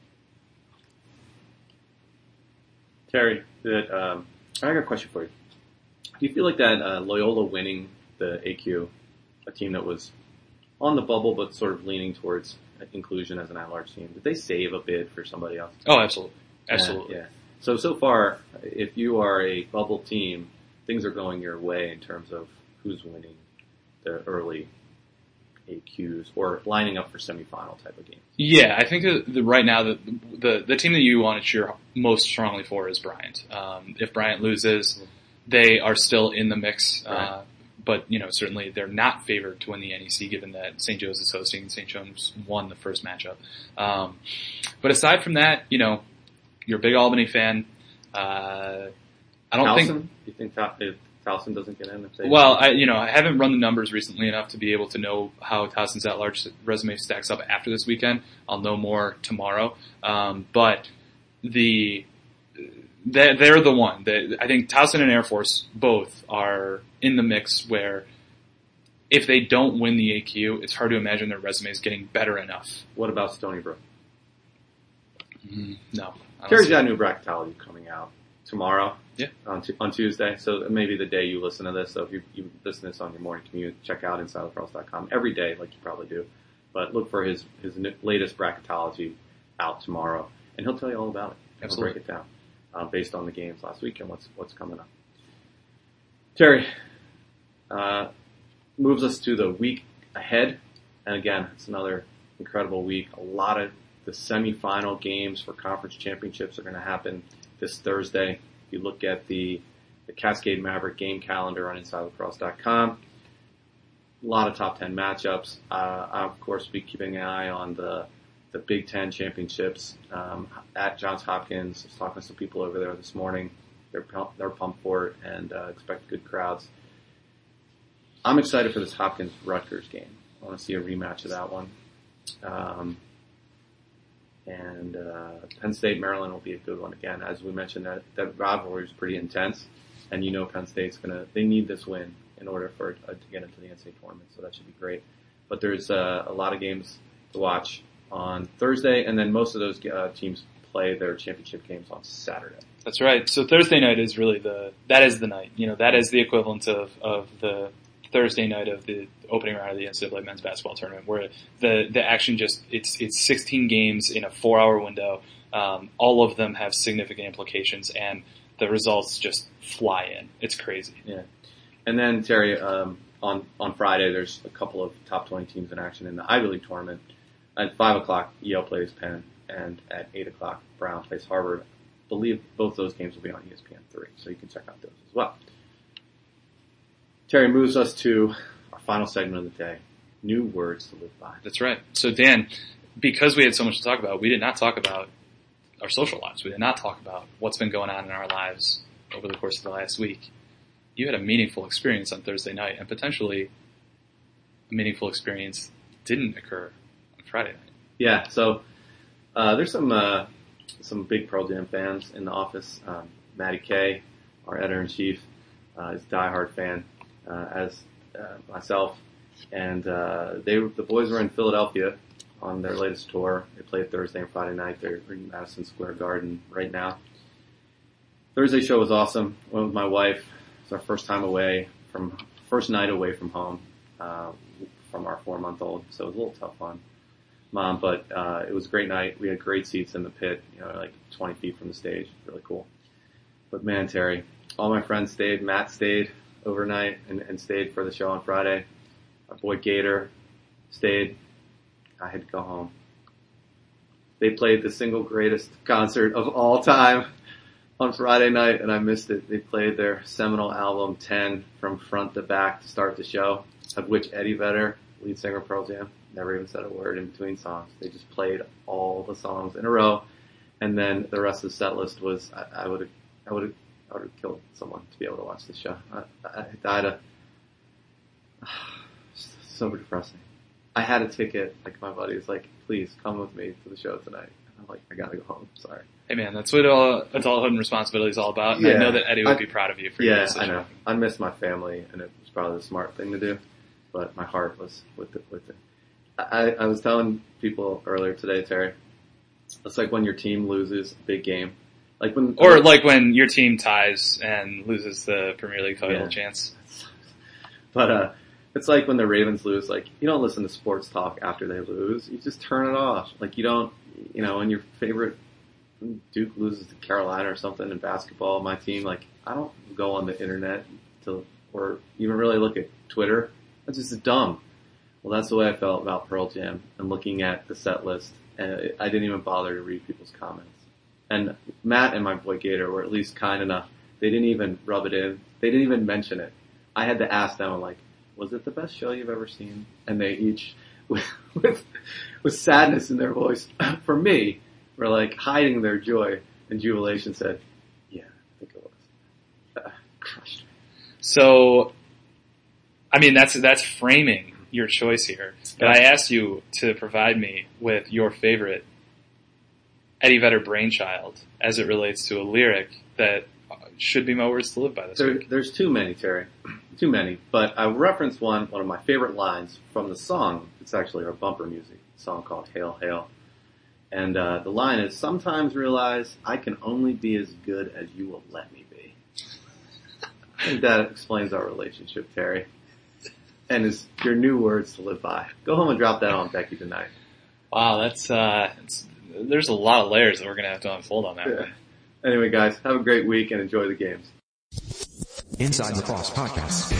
Speaker 2: Terry, I got a question for you. Do you feel like that Loyola winning the AQ, a team that was on the bubble but sort of leaning towards inclusion as an at-large team, did they save a bid for somebody else?
Speaker 3: Oh, absolutely. Absolutely.
Speaker 2: Yeah. So far, if you are a bubble team, things are going your way in terms of who's winning the early AQs or lining up for semifinal type of games.
Speaker 3: Yeah, I think that right now the team that you want to cheer most strongly for is Bryant. If Bryant loses, they are still in the mix. Right. But, certainly they're not favored to win the NEC given that St. Joe's is hosting and St. Joe's won the first matchup. But aside from that, you're a big Albany fan. I don't
Speaker 2: Towson? You think if Towson doesn't get in?
Speaker 3: I haven't run the numbers recently enough to be able to know how Towson's at-large resume stacks up after this weekend. I'll know more tomorrow. But they're the one. I think Towson and Air Force both are in the mix where if they don't win the AQ, it's hard to imagine their resume is getting better enough.
Speaker 2: What about Stony Brook?
Speaker 3: No.
Speaker 2: Terry's got a new bracketology coming out tomorrow.
Speaker 3: Yeah.
Speaker 2: On Tuesday. So maybe the day you listen to this. So if you listen to this on your morning commute, check out InsideLacrosse.com every day, like you probably do. But look for his latest bracketology out tomorrow, and he'll tell you all about it.
Speaker 3: Absolutely.
Speaker 2: He'll break it down based on the games last week and what's coming up. Terry, moves us to the week ahead, and again, it's another incredible week. A lot of the semifinal games for conference championships are going to happen this Thursday. If you look at the the Cascade Maverick game calendar on InsideLacrosse.com. A lot of top 10 matchups. I, of course, be keeping an eye on the Big Ten championships at Johns Hopkins. I was talking to some people over there this morning. They're pumped for it and expect good crowds. I'm excited for this Hopkins-Rutgers game. I want to see a rematch of that one. And Penn State-Maryland will be a good one again. As we mentioned, that rivalry is pretty intense. And you know Penn State's they need this win in order for it to get into the NCAA tournament. So that should be great. But there's a lot of games to watch on Thursday, and then most of those teams play their championship games on Saturday.
Speaker 3: That's right. So Thursday night is really that is the night. That is the equivalent of the Thursday night of the opening round of the NCAA men's basketball tournament, where the action it's 16 games in a 4-hour window. All of them have significant implications, and the results just fly in. It's crazy.
Speaker 2: Yeah. And then Terry, on Friday, there's a couple of top 20 teams in action in the Ivy League tournament. At 5 o'clock, Yale plays Penn, and at 8 o'clock, Brown plays Harvard. I believe both those games will be on ESPN3, so you can check out those as well. Terry moves us to our final segment of the day, new words to live by.
Speaker 3: That's right. So Dan, because we had so much to talk about, we did not talk about our social lives. We did not talk about what's been going on in our lives over the course of the last week. You had a meaningful experience on Thursday night, and potentially a meaningful experience didn't occur on Friday night.
Speaker 2: Yeah, so there's some big Pearl Jam fans in the office. Matty Kay, our editor-in-chief, is a diehard fan, as myself. And the boys were in Philadelphia on their latest tour. They played Thursday and Friday night. They're in Madison Square Garden right now. Thursday show was awesome. Went with my wife. It's our first night away from home from our 4-month-old. So it was a little tough on Mom, but it was a great night. We had great seats in the pit, like 20 feet from the stage. Really cool. But man, Terry, all my friends stayed. Matt stayed overnight and stayed for the show on Friday. Our boy Gator stayed. I had to go home. They played the single greatest concert of all time on Friday night, and I missed it. They played their seminal album 10 from front to back to start the show, of which Eddie Vedder, lead singer of Pearl Jam, never even said a word in between songs. They just played all the songs in a row, and then the rest of the set list was I would have killed someone to be able to watch this show. I died of so depressing. I had a ticket. Like my buddy was like, "Please come with me to the show tonight." And I'm like, "I gotta go home. Sorry."
Speaker 3: Hey man, that's what adulthood and responsibility is all about. And I know that Eddie would be proud of you for your decision.
Speaker 2: Yeah, I know. I miss my family, and it was probably the smart thing to do. But my heart was with it. I was telling people earlier today, Terry, it's like when your team loses a big game. Like when your team ties and loses the Premier League title chance. But it's like when the Ravens lose, like you don't listen to sports talk after they lose. You just turn it off. Like you don't, when your favorite Duke loses to Carolina or something in basketball, my team, like I don't go on the internet or even really look at Twitter. That's just dumb. Well, that's the way I felt about Pearl Jam and looking at the set list. And I didn't even bother to read people's comments. And Matt and my boy Gator were at least kind enough. They didn't even rub it in. They didn't even mention it. I had to ask them, like, was it the best show you've ever seen? And they each, with sadness in their voice, for me, were like hiding their joy and jubilation, said, yeah, I think it was. Crushed me.
Speaker 3: So, I mean, that's framing your choice here. But I asked you to provide me with your favorite Eddie Vedder brainchild as it relates to a lyric that should be my words to live by this week.
Speaker 2: There's too many, Terry. Too many. But I referenced one of my favorite lines from the song. It's actually our bumper music, a song called Hail, Hail. And the line is, sometimes realize I can only be as good as you will let me be. I think that explains our relationship, Terry. And is your new words to live by. Go home and drop that on Becky tonight.
Speaker 3: Wow, there's a lot of layers that we're going to have to unfold on that one.
Speaker 2: Anyway, guys, have a great week and enjoy the games.
Speaker 1: Inside Lacrosse Podcast.